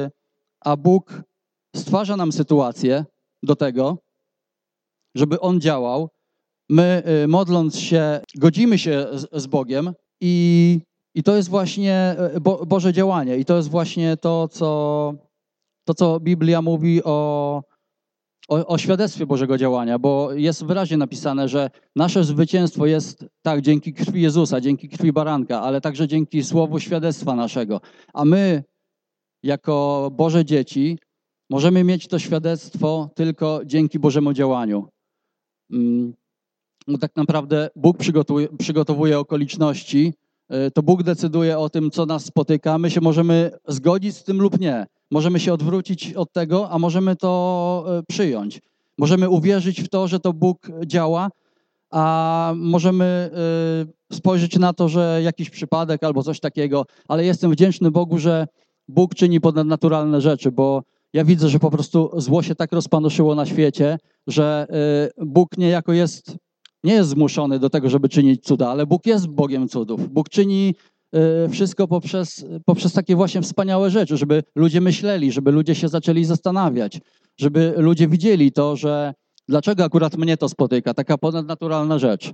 a Bóg stwarza nam sytuację do tego, żeby On działał. My y, modląc się, godzimy się z, z Bogiem i, i to jest właśnie y, Bo, Boże działanie. I to jest właśnie to, co, to, co Biblia mówi o, o, o świadectwie Bożego działania, bo jest wyraźnie napisane, że nasze zwycięstwo jest tak dzięki krwi Jezusa, dzięki krwi baranka, ale także dzięki słowu świadectwa naszego. A my, jako Boże dzieci, możemy mieć to świadectwo tylko dzięki Bożemu działaniu. bo tak naprawdę Bóg przygotuje, przygotowuje okoliczności, to Bóg decyduje o tym, co nas spotyka. My się możemy zgodzić z tym lub nie. Możemy się odwrócić od tego, a możemy to przyjąć. Możemy uwierzyć w to, że to Bóg działa, a możemy spojrzeć na to, że jakiś przypadek albo coś takiego, ale jestem wdzięczny Bogu, że Bóg czyni ponadnaturalne rzeczy, bo ja widzę, że po prostu zło się tak rozpanoszyło na świecie, że Bóg niejako jest, nie jest zmuszony do tego, żeby czynić cuda, ale Bóg jest Bogiem cudów. Bóg czyni wszystko poprzez, poprzez takie właśnie wspaniałe rzeczy, żeby ludzie myśleli, żeby ludzie się zaczęli zastanawiać, żeby ludzie widzieli to, że dlaczego akurat mnie to spotyka, taka ponadnaturalna rzecz.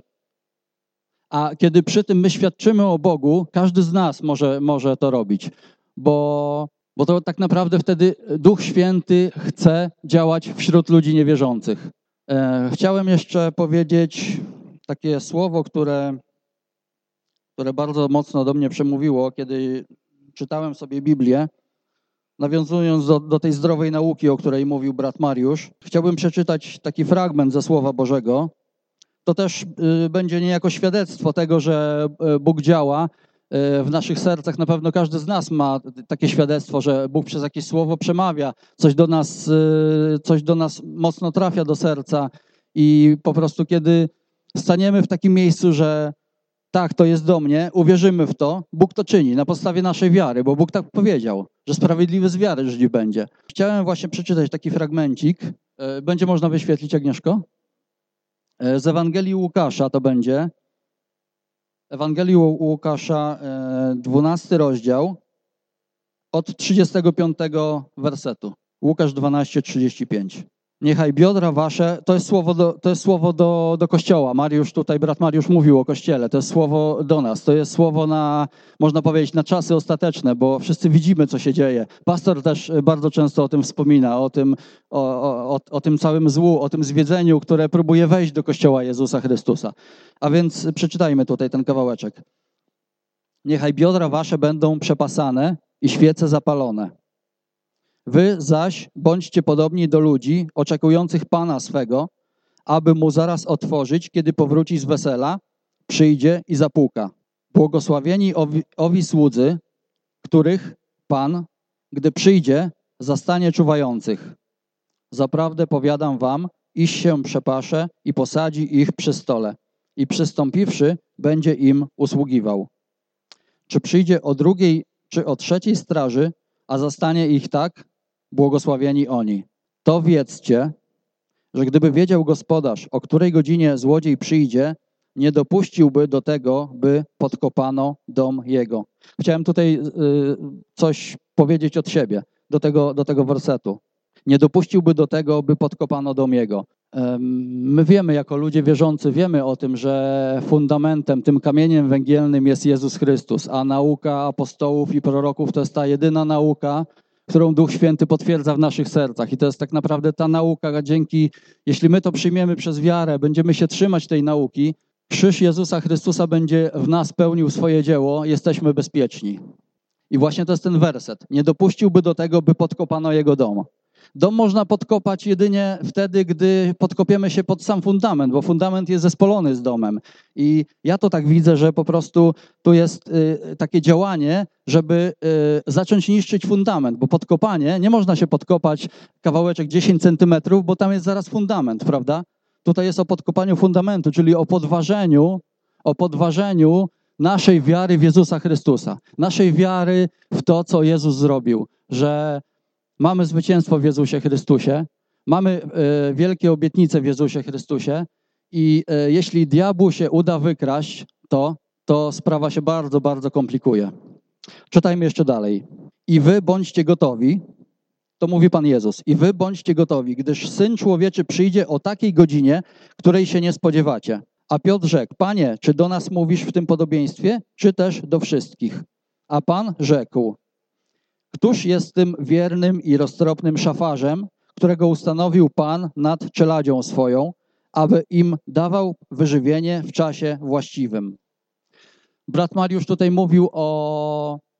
A kiedy przy tym my świadczymy o Bogu, każdy z nas może, może to robić, bo, bo to tak naprawdę wtedy Duch Święty chce działać wśród ludzi niewierzących. E, chciałem jeszcze powiedzieć takie słowo, które, które bardzo mocno do mnie przemówiło, kiedy czytałem sobie Biblię. Nawiązując do, do tej zdrowej nauki, o której mówił brat Mariusz, chciałbym przeczytać taki fragment ze Słowa Bożego. To też y, będzie niejako świadectwo tego, że y, Bóg działa y, w naszych sercach. Na pewno każdy z nas ma takie świadectwo, że Bóg przez jakieś słowo przemawia, coś do nas, y, coś do nas mocno trafia do serca i po prostu kiedy staniemy w takim miejscu, że tak, to jest do mnie, uwierzymy w to, Bóg to czyni na podstawie naszej wiary, bo Bóg tak powiedział, że sprawiedliwy z wiary żyć będzie. Chciałem właśnie przeczytać taki fragmencik. Będzie można wyświetlić, Agnieszko? Z Ewangelii Łukasza to będzie. Ewangelii Łukasza, dwunasty rozdział, od trzydziestego piątego wersetu. Łukasz dwanaście, trzydzieści pięć. Niechaj biodra wasze, to jest słowo, do, to jest słowo do, do Kościoła. Mariusz tutaj, brat Mariusz mówił o Kościele, to jest słowo do nas, to jest słowo na, można powiedzieć, na czasy ostateczne, bo wszyscy widzimy, co się dzieje. Pastor też bardzo często o tym wspomina, o tym, o, o, o tym całym złu, o tym zwiedzeniu, które próbuje wejść do Kościoła Jezusa Chrystusa. A więc przeczytajmy tutaj ten kawałeczek. Niechaj biodra wasze będą przepasane i świece zapalone. Wy zaś bądźcie podobni do ludzi oczekujących Pana swego, aby mu zaraz otworzyć, kiedy powróci z wesela, przyjdzie i zapuka. Błogosławieni owi, owi słudzy, których Pan, gdy przyjdzie, zastanie czuwających. Zaprawdę powiadam wam, iż się przepasze i posadzi ich przy stole i przystąpiwszy, będzie im usługiwał. Czy przyjdzie o drugiej, czy o trzeciej straży, a zastanie ich tak, błogosławieni oni. To wiedzcie, że gdyby wiedział gospodarz, o której godzinie złodziej przyjdzie, nie dopuściłby do tego, by podkopano dom jego. Chciałem tutaj coś powiedzieć od siebie, do tego, do tego wersetu. Nie dopuściłby do tego, by podkopano dom jego. My wiemy, jako ludzie wierzący, wiemy o tym, że fundamentem, tym kamieniem węgielnym jest Jezus Chrystus, a nauka apostołów i proroków to jest ta jedyna nauka, którą Duch Święty potwierdza w naszych sercach. I to jest tak naprawdę ta nauka, dzięki, jeśli my to przyjmiemy przez wiarę, będziemy się trzymać tej nauki, krzyż Jezusa Chrystusa będzie w nas pełnił swoje dzieło, jesteśmy bezpieczni. I właśnie to jest ten werset. Nie dopuściłby do tego, by podkopano jego dom. Dom można podkopać jedynie wtedy, gdy podkopiemy się pod sam fundament, bo fundament jest zespolony z domem. I ja to tak widzę, że po prostu tu jest y, takie działanie, żeby y, zacząć niszczyć fundament, bo podkopanie, nie można się podkopać kawałeczek dziesięć centymetrów, bo tam jest zaraz fundament, prawda? Tutaj jest o podkopaniu fundamentu, czyli o podważeniu, o podważeniu naszej wiary w Jezusa Chrystusa, naszej wiary w to, co Jezus zrobił, że mamy zwycięstwo w Jezusie Chrystusie, mamy y, wielkie obietnice w Jezusie Chrystusie i y, jeśli diabłu się uda wykraść to, to sprawa się bardzo, bardzo komplikuje. Czytajmy jeszcze dalej. I wy bądźcie gotowi, to mówi Pan Jezus, i wy bądźcie gotowi, gdyż Syn Człowieczy przyjdzie o takiej godzinie, której się nie spodziewacie. A Piotr rzekł, Panie, czy do nas mówisz w tym podobieństwie, czy też do wszystkich? A Pan rzekł, któż jest tym wiernym i roztropnym szafarzem, którego ustanowił Pan nad czeladzią swoją, aby im dawał wyżywienie w czasie właściwym. Brat Mariusz tutaj mówił o,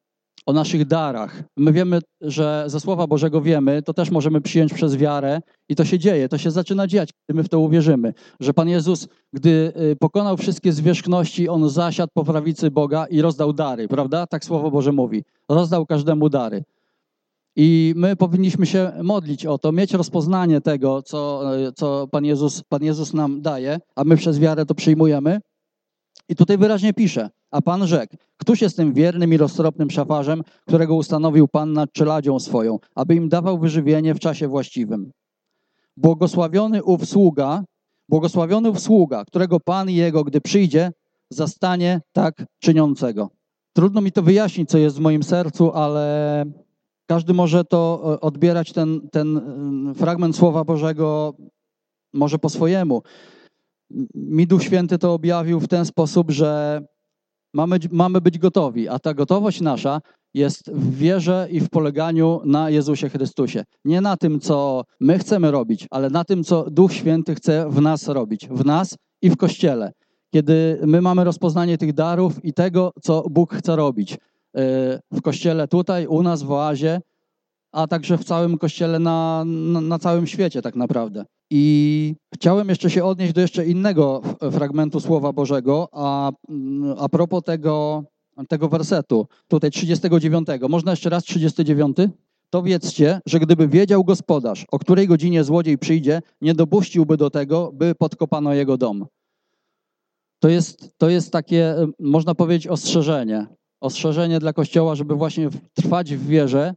o naszych darach. My wiemy, że ze Słowa Bożego wiemy, to też możemy przyjąć przez wiarę i to się dzieje, to się zaczyna dziać, gdy my w to uwierzymy, że Pan Jezus, gdy pokonał wszystkie zwierzchności, On zasiadł po prawicy Boga i rozdał dary, prawda? Tak Słowo Boże mówi. Rozdał każdemu dary. I my powinniśmy się modlić o to, mieć rozpoznanie tego, co, co Pan Jezus, Pan Jezus nam daje, a my przez wiarę to przyjmujemy. I tutaj wyraźnie pisze, a Pan rzekł, któż jest tym wiernym i roztropnym szafarzem, którego ustanowił Pan nad czeladzią swoją, aby im dawał wyżywienie w czasie właściwym. Błogosławiony ów sługa, błogosławiony ów sługa, którego Pan i jego, gdy przyjdzie, zastanie tak czyniącego. Trudno mi to wyjaśnić, co jest w moim sercu, ale każdy może to odbierać, ten, ten fragment Słowa Bożego może po swojemu. Mi Duch Święty to objawił w ten sposób, że mamy, mamy być gotowi, a ta gotowość nasza jest w wierze i w poleganiu na Jezusie Chrystusie. Nie na tym, co my chcemy robić, ale na tym, co Duch Święty chce w nas robić. W nas i w Kościele. Kiedy my mamy rozpoznanie tych darów i tego, co Bóg chce robić. W Kościele tutaj, u nas w Oazie, a także w całym Kościele na, na, na całym świecie tak naprawdę. I chciałem jeszcze się odnieść do jeszcze innego fragmentu Słowa Bożego, a, a propos tego, tego wersetu, tutaj trzydziestego dziewiątego. Można jeszcze raz trzydziesty dziewiąty? To wiedzcie, że gdyby wiedział gospodarz, o której godzinie złodziej przyjdzie, nie dopuściłby do tego, by podkopano jego dom. To jest, to jest takie, można powiedzieć, ostrzeżenie. Ostrzeżenie dla Kościoła, żeby właśnie trwać w wierze,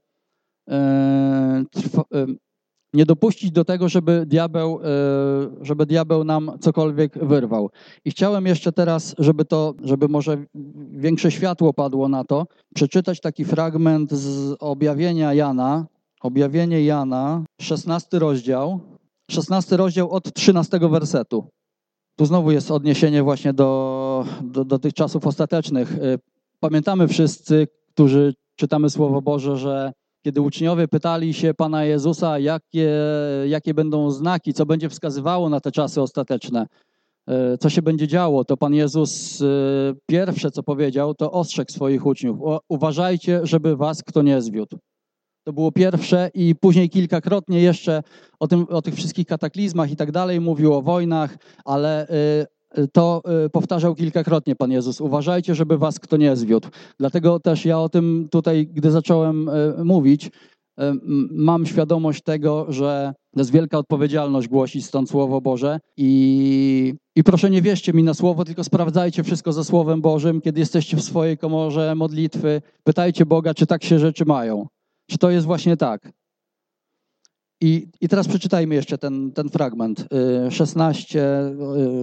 trwa, nie dopuścić do tego, żeby diabeł, żeby diabeł nam cokolwiek wyrwał. I chciałem jeszcze teraz, żeby to, żeby może większe światło padło na to, przeczytać taki fragment z objawienia Jana, objawienie Jana, szesnasty rozdział, szesnasty rozdział od trzynastego wersetu. Tu znowu jest odniesienie właśnie do, do, do tych czasów ostatecznych. Pamiętamy wszyscy, którzy czytamy Słowo Boże, że kiedy uczniowie pytali się Pana Jezusa, jakie, jakie będą znaki, co będzie wskazywało na te czasy ostateczne, co się będzie działo, to Pan Jezus pierwsze, co powiedział, to ostrzegł swoich uczniów. Uważajcie, żeby was kto nie zwiódł. To było pierwsze i później kilkakrotnie jeszcze o, tym, o tych wszystkich kataklizmach i tak dalej mówił, o wojnach, ale to powtarzał kilkakrotnie Pan Jezus. Uważajcie, żeby was kto nie zwiódł. Dlatego też ja o tym tutaj, gdy zacząłem mówić, mam świadomość tego, że to jest wielka odpowiedzialność głosić stąd Słowo Boże i, i proszę nie wierzcie mi na słowo, tylko sprawdzajcie wszystko ze Słowem Bożym, kiedy jesteście w swojej komorze modlitwy, pytajcie Boga, czy tak się rzeczy mają, czy to jest właśnie tak. I, i teraz przeczytajmy jeszcze ten, ten fragment, szesnaście,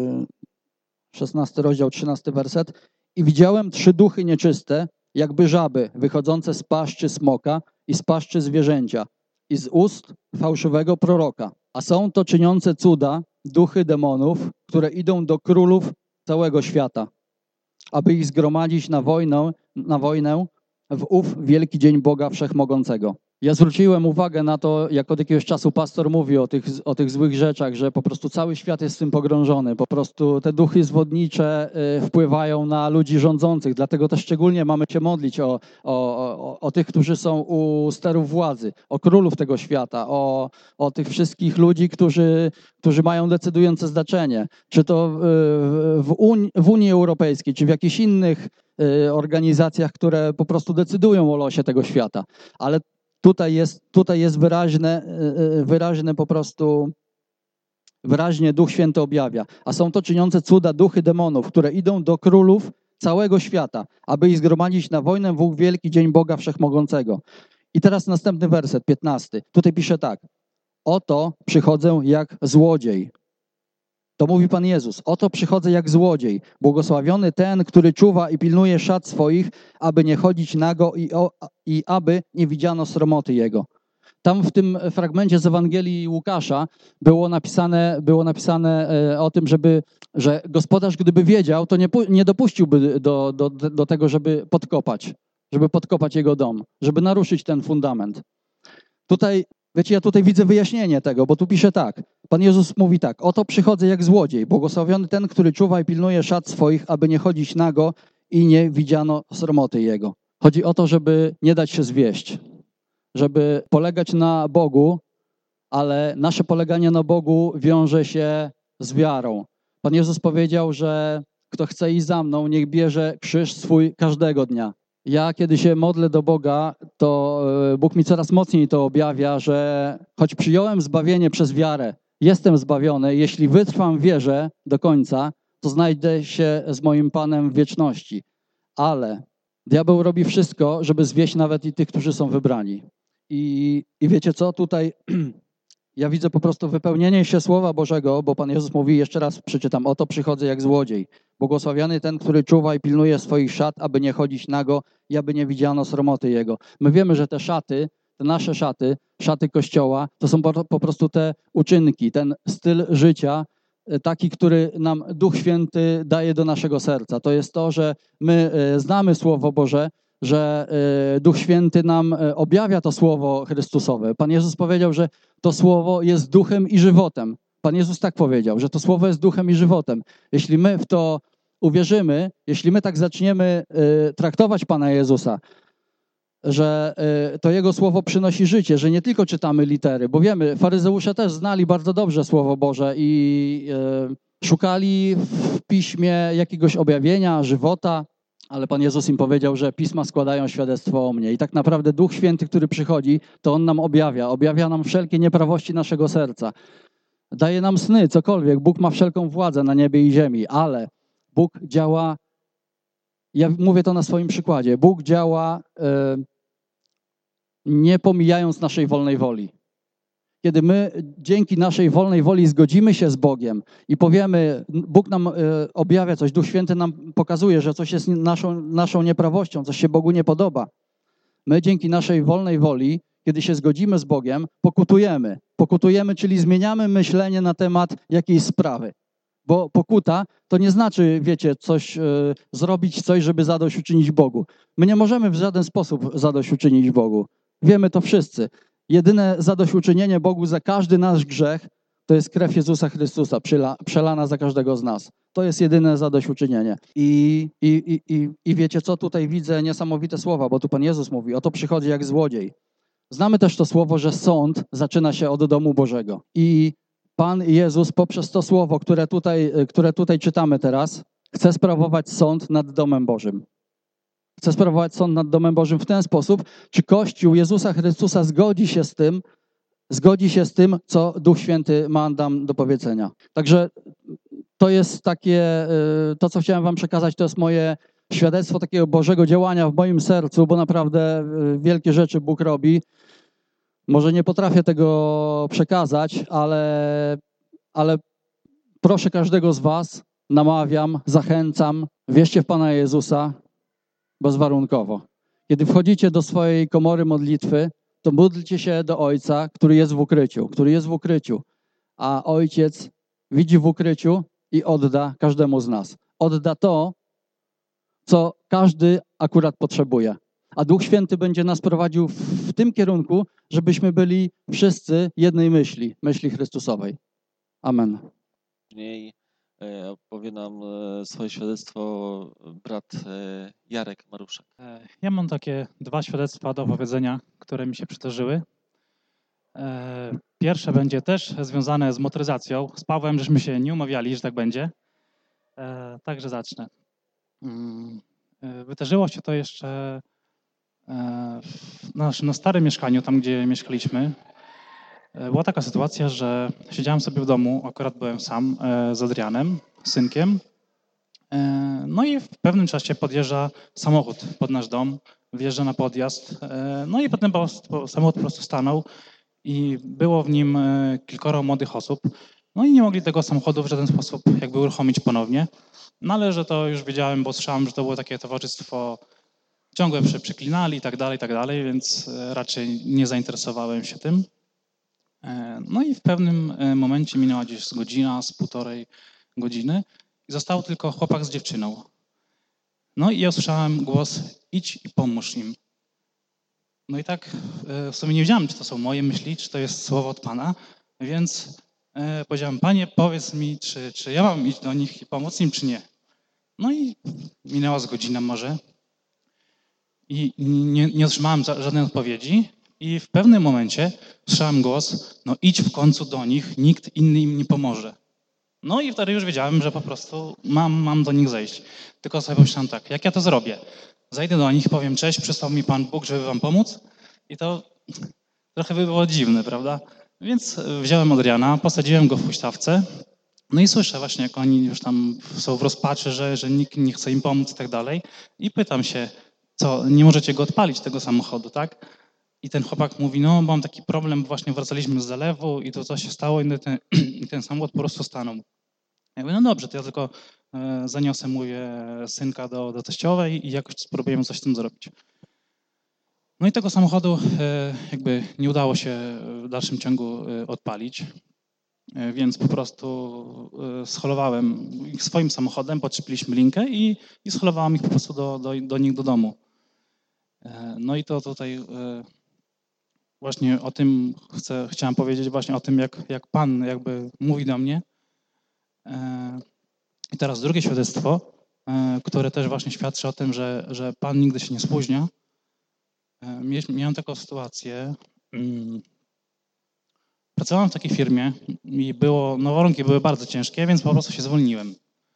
szesnasty rozdział, trzynasty werset. I widziałem trzy duchy nieczyste, jakby żaby, wychodzące z paszczy smoka i z paszczy zwierzęcia i z ust fałszywego proroka. A są to czyniące cuda duchy demonów, które idą do królów całego świata, aby ich zgromadzić na wojnę, na wojnę w ów wielki dzień Boga Wszechmogącego. Ja zwróciłem uwagę na to, jak od jakiegoś czasu pastor mówi o tych, o tych złych rzeczach, że po prostu cały świat jest w tym pogrążony. Po prostu te duchy zwodnicze wpływają na ludzi rządzących. Dlatego też szczególnie mamy się modlić o, o, o, o tych, którzy są u sterów władzy, o królów tego świata, o, o tych wszystkich ludzi, którzy, którzy mają decydujące znaczenie. Czy to w Unii, w Unii Europejskiej, czy w jakichś innych organizacjach, które po prostu decydują o losie tego świata. Ale Tutaj jest, tutaj jest wyraźne, wyraźne po prostu, wyraźnie Duch Święty objawia. A są to czyniące cuda duchy demonów, które idą do królów całego świata, aby ich zgromadzić na wojnę w ów wielki dzień Boga Wszechmogącego. I teraz następny werset, piętnasty. Tutaj pisze tak. Oto przychodzę jak złodziej. To mówi Pan Jezus. Oto przychodzę jak złodziej. Błogosławiony ten, który czuwa i pilnuje szat swoich, aby nie chodzić nago i, o, i aby nie widziano sromoty jego. Tam w tym fragmencie z Ewangelii Łukasza było napisane, było napisane o tym, żeby, że gospodarz, gdyby wiedział, to nie, nie dopuściłby do, do, do tego, żeby podkopać, żeby podkopać jego dom, żeby naruszyć ten fundament. Tutaj Wiecie, ja tutaj widzę wyjaśnienie tego, bo tu pisze tak. Pan Jezus mówi tak. Oto przychodzę jak złodziej. Błogosławiony ten, który czuwa i pilnuje szat swoich, aby nie chodzić nago i nie widziano sromoty jego. Chodzi o to, żeby nie dać się zwieść, żeby polegać na Bogu, ale nasze poleganie na Bogu wiąże się z wiarą. Pan Jezus powiedział, że kto chce iść za mną, niech bierze krzyż swój każdego dnia. Ja, kiedy się modlę do Boga, to Bóg mi coraz mocniej to objawia, że choć przyjąłem zbawienie przez wiarę, jestem zbawiony, jeśli wytrwam w wierze do końca, to znajdę się z moim Panem w wieczności. Ale diabeł robi wszystko, żeby zwieść nawet i tych, którzy są wybrani. I, i wiecie co, tutaj ja widzę po prostu wypełnienie się Słowa Bożego, bo Pan Jezus mówi, jeszcze raz przeczytam, oto przychodzę jak złodziej. Błogosławiony ten, który czuwa i pilnuje swoich szat, aby nie chodzić nago i aby nie widziano sromoty jego. My wiemy, że te szaty, te nasze szaty, szaty Kościoła, to są po, po prostu te uczynki, ten styl życia, taki, który nam Duch Święty daje do naszego serca. To jest to, że my znamy Słowo Boże, że Duch Święty nam objawia to Słowo Chrystusowe. Pan Jezus powiedział, że to Słowo jest duchem i żywotem. Pan Jezus tak powiedział, że to Słowo jest duchem i żywotem. Jeśli my w to uwierzymy, jeśli my tak zaczniemy traktować Pana Jezusa, że to Jego Słowo przynosi życie, że nie tylko czytamy litery, bo wiemy, faryzeusze też znali bardzo dobrze Słowo Boże i szukali w Piśmie jakiegoś objawienia, żywota, ale Pan Jezus im powiedział, że Pisma składają świadectwo o mnie. I tak naprawdę Duch Święty, który przychodzi, to On nam objawia. Objawia nam wszelkie nieprawości naszego serca. Daje nam sny, cokolwiek. Bóg ma wszelką władzę na niebie i ziemi, ale Bóg działa, ja mówię to na swoim przykładzie, Bóg działa e, nie pomijając naszej wolnej woli. Kiedy my dzięki naszej wolnej woli zgodzimy się z Bogiem i powiemy, Bóg nam y, objawia coś, Duch Święty nam pokazuje, że coś jest naszą, naszą nieprawością, coś się Bogu nie podoba. My dzięki naszej wolnej woli, kiedy się zgodzimy z Bogiem, pokutujemy. Pokutujemy, czyli zmieniamy myślenie na temat jakiejś sprawy. Bo pokuta to nie znaczy, wiecie, coś y, zrobić coś, żeby zadośćuczynić Bogu. My nie możemy w żaden sposób zadośćuczynić Bogu. Wiemy to wszyscy. Jedyne zadośćuczynienie Bogu za każdy nasz grzech to jest krew Jezusa Chrystusa przelana za każdego z nas. To jest jedyne zadośćuczynienie. I, i, i, i wiecie co? Tutaj widzę niesamowite słowa, bo tu Pan Jezus mówi, oto przychodzi jak złodziej. Znamy też to słowo, że sąd zaczyna się od domu Bożego. I Pan Jezus poprzez to słowo, które tutaj, które tutaj czytamy teraz, chce sprawować sąd nad domem Bożym. Chce sprawować sąd nad domem Bożym w ten sposób, czy Kościół Jezusa Chrystusa zgodzi się z tym, zgodzi się z tym, co Duch Święty ma nam do powiedzenia. Także to jest takie, to co chciałem wam przekazać, to jest moje świadectwo takiego Bożego działania w moim sercu, bo naprawdę wielkie rzeczy Bóg robi. Może nie potrafię tego przekazać, ale, ale proszę każdego z was, namawiam, zachęcam, wierzcie w Pana Jezusa bezwarunkowo. Kiedy wchodzicie do swojej komory modlitwy, to módlcie się do Ojca, który jest w ukryciu, który jest w ukryciu, a Ojciec widzi w ukryciu i odda każdemu z nas. Odda to, co każdy akurat potrzebuje. A Duch Święty będzie nas prowadził w tym kierunku, żebyśmy byli wszyscy jednej myśli, myśli Chrystusowej. Amen. Później opowie nam swoje świadectwo brat Jarek Maruszek. Ja mam takie dwa świadectwa do opowiedzenia, które mi się przydarzyły. Pierwsze będzie też związane z motoryzacją. Z Pawłem żeśmy się nie umawiali, że tak będzie. Także zacznę. Wydarzyło się to jeszcze w naszym starym mieszkaniu, tam gdzie mieszkaliśmy. Była taka sytuacja, że siedziałem sobie w domu, akurat byłem sam z Adrianem, synkiem. No i w pewnym czasie podjeżdża samochód pod nasz dom, wjeżdża na podjazd. No i potem samochód po prostu stanął i było w nim kilkoro młodych osób. No i nie mogli tego samochodu w żaden sposób jakby uruchomić ponownie. No ale że to już wiedziałem, bo słyszałem, że to było takie towarzystwo, ciągle przeklinali i tak dalej, i tak dalej, więc raczej nie zainteresowałem się tym. No i w pewnym momencie minęła gdzieś godzina, z półtorej godziny i został tylko chłopak z dziewczyną. No i ja usłyszałem głos, idź i pomóż im. No i tak w sumie nie wiedziałem, czy to są moje myśli, czy to jest słowo od Pana, więc powiedziałem, Panie, powiedz mi, czy, czy ja mam iść do nich i pomóc im, czy nie. No i minęła z godzina może. i nie, nie otrzymałem żadnej odpowiedzi i w pewnym momencie słyszałem głos, no idź w końcu do nich, nikt inny im nie pomoże. No i wtedy już wiedziałem, że po prostu mam, mam do nich zejść. Tylko sobie pomyślałem tak, jak ja to zrobię? Zajdę do nich, powiem cześć, przysłał mi Pan Bóg, żeby wam pomóc i to trochę by było dziwne, prawda? Więc wziąłem Adriana, posadziłem go w huśtawce, no i słyszę właśnie, jak oni już tam są w rozpaczy, że, że nikt nie chce im pomóc i tak dalej. I pytam się, co, nie możecie go odpalić, tego samochodu, tak? I ten chłopak mówi, no mam taki problem, właśnie wracaliśmy z zalewu i to co się stało i ten, i ten samochód po prostu stanął. Ja mówię, no dobrze, to ja tylko e, zaniosę mój e, synka do, do teściowej i jakoś spróbujemy coś z tym zrobić. No i tego samochodu e, jakby nie udało się w dalszym ciągu e, odpalić. Więc po prostu scholowałem ich swoim samochodem, podczepiliśmy linkę i, i scholowałem ich po prostu do, do, do nich do domu. No i to tutaj właśnie o tym chcę, chciałem powiedzieć, właśnie o tym, jak, jak Pan jakby mówi do mnie. I teraz drugie świadectwo, które też właśnie świadczy o tym, że, że Pan nigdy się nie spóźnia. Miałem taką sytuację. Pracowałem w takiej firmie i było, no warunki były bardzo ciężkie, więc po prostu się zwolniłem.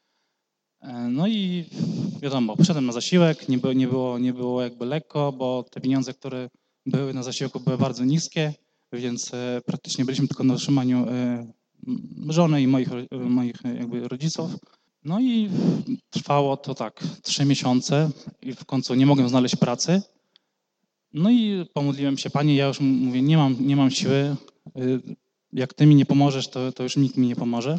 No i wiadomo, poszedłem na zasiłek, nie było, nie było, nie było jakby lekko, bo te pieniądze, które były na zasiłku, były bardzo niskie, więc praktycznie byliśmy tylko na utrzymaniu żony i moich, moich jakby rodziców. No i trwało to tak trzy miesiące i w końcu nie mogłem znaleźć pracy. No i pomodliłem się, Panie, ja już mówię, nie mam, nie mam siły, jak Ty mi nie pomożesz, to, to już nikt mi nie pomoże.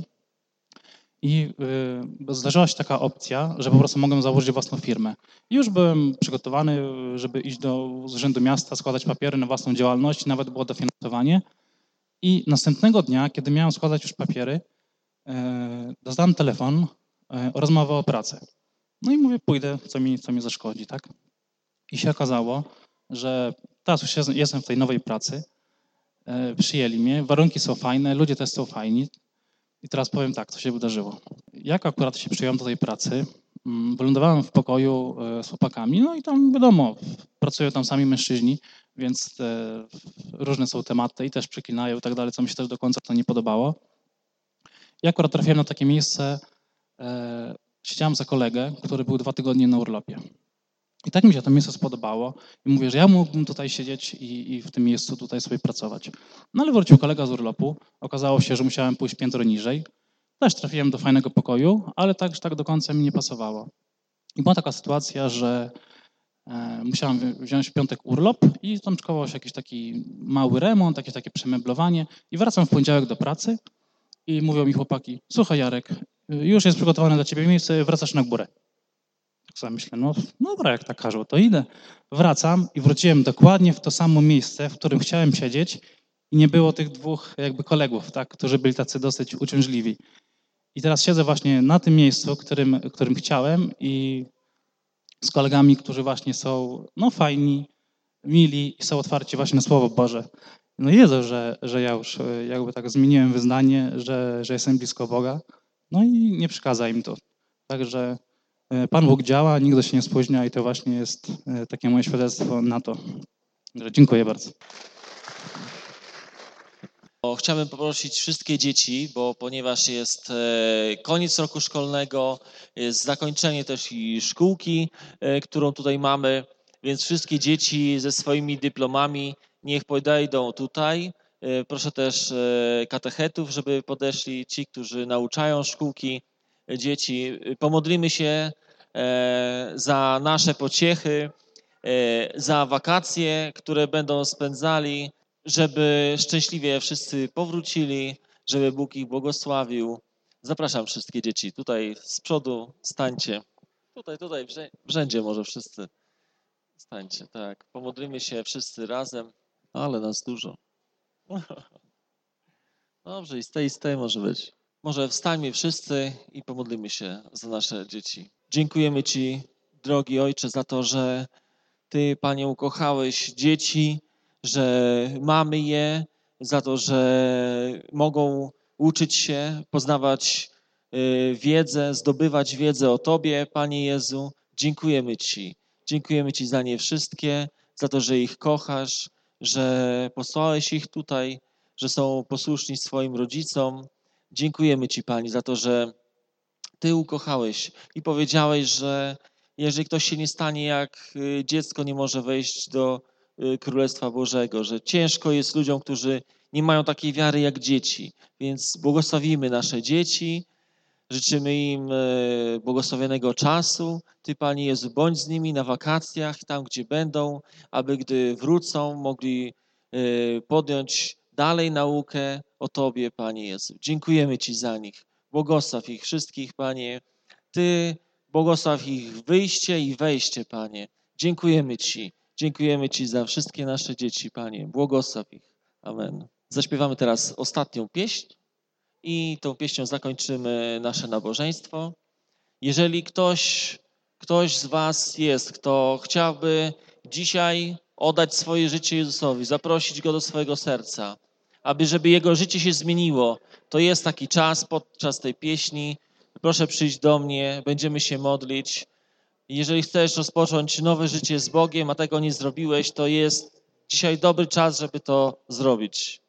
I y, zdarzyła się taka opcja, że po prostu mogłem założyć własną firmę. I już byłem przygotowany, żeby iść do Urzędu Miasta, składać papiery na własną działalność, nawet było dofinansowanie. I następnego dnia, kiedy miałem składać już papiery, y, dostałem telefon y, o rozmowę o pracę. No i mówię, pójdę, co mi, co mi zaszkodzi, tak? I się okazało, że teraz już jestem w tej nowej pracy, przyjęli mnie, warunki są fajne, ludzie też są fajni. I teraz powiem tak, co się wydarzyło. Jak akurat się przyjąłem do tej pracy, wylądowałem w pokoju z chłopakami, no i tam wiadomo, pracują tam sami mężczyźni, więc różne są tematy i też przyklinają i tak dalej, co mi się też do końca to nie podobało. I akurat trafiłem na takie miejsce, siedziałem za kolegę, który był dwa tygodnie na urlopie. I tak mi się to miejsce spodobało i mówię, że ja mógłbym tutaj siedzieć i, i w tym miejscu tutaj sobie pracować. No ale wrócił kolega z urlopu, okazało się, że musiałem pójść piętro niżej. Też trafiłem do fajnego pokoju, ale tak, tak do końca mi nie pasowało. I była taka sytuacja, że e, musiałem wziąć w piątek urlop i tam szkował się jakiś taki mały remont, jakieś takie przemeblowanie i wracam w poniedziałek do pracy i mówią mi chłopaki, słuchaj Jarek, już jest przygotowane dla ciebie miejsce, wracasz na górę. Tak sobie myślę, no dobra, jak tak każą, to idę. Wracam i wróciłem dokładnie w to samo miejsce, w którym chciałem siedzieć i nie było tych dwóch jakby kolegów, tak, którzy byli tacy dosyć uciążliwi. I teraz siedzę właśnie na tym miejscu, którym, którym chciałem i z kolegami, którzy właśnie są no fajni, mili i są otwarci właśnie na Słowo Boże. No i wiedzą, że, że ja już jakby tak zmieniłem wyznanie, że, że jestem blisko Boga, no i nie przeszkadza im to. Także Pan Bóg działa, nigdy się nie spóźnia i to właśnie jest takie moje świadectwo na to. Dziękuję bardzo. Chciałbym poprosić wszystkie dzieci, bo ponieważ jest koniec roku szkolnego, jest zakończenie też i szkółki, którą tutaj mamy, więc wszystkie dzieci ze swoimi dyplomami niech podejdą tutaj. Proszę też katechetów, żeby podeszli, ci, którzy nauczają szkółki dzieci. Pomodlimy się za nasze pociechy, za wakacje, które będą spędzali, żeby szczęśliwie wszyscy powrócili, żeby Bóg ich błogosławił. Zapraszam wszystkie dzieci. Tutaj z przodu stańcie. Tutaj, tutaj, w rzędzie może wszyscy stańcie. Tak, pomodlimy się wszyscy razem. Ale nas dużo. Dobrze, i z tej, i z tej może być. Może wstańmy wszyscy i pomodlimy się za nasze dzieci. Dziękujemy Ci, drogi Ojcze, za to, że Ty, Panie, ukochałeś dzieci, że mamy je, za to, że mogą uczyć się, poznawać wiedzę, zdobywać wiedzę o Tobie, Panie Jezu. Dziękujemy Ci. Dziękujemy Ci za nie wszystkie, za to, że ich kochasz, że posłałeś ich tutaj, że są posłuszni swoim rodzicom. Dziękujemy Ci, Pani, za to, że Ty ukochałeś i powiedziałeś, że jeżeli ktoś się nie stanie jak y, dziecko, nie może wejść do y, Królestwa Bożego, że ciężko jest ludziom, którzy nie mają takiej wiary jak dzieci. Więc błogosławimy nasze dzieci, życzymy im y, błogosławionego czasu. Ty, Panie Jezu, bądź z nimi na wakacjach, tam gdzie będą, aby gdy wrócą, mogli y, podjąć dalej naukę o Tobie, Panie Jezu. Dziękujemy Ci za nich. Błogosław ich wszystkich, Panie. Ty błogosław ich wyjście i wejście, Panie. Dziękujemy Ci. Dziękujemy Ci za wszystkie nasze dzieci, Panie. Błogosław ich. Amen. Zaśpiewamy teraz ostatnią pieśń i tą pieśnią zakończymy nasze nabożeństwo. Jeżeli ktoś, ktoś z Was jest, kto chciałby dzisiaj oddać swoje życie Jezusowi, zaprosić Go do swojego serca, aby żeby jego życie się zmieniło, to jest taki czas podczas tej pieśni. Proszę przyjść do mnie, będziemy się modlić. Jeżeli chcesz rozpocząć nowe życie z Bogiem, a tego nie zrobiłeś, to jest dzisiaj dobry czas, żeby to zrobić.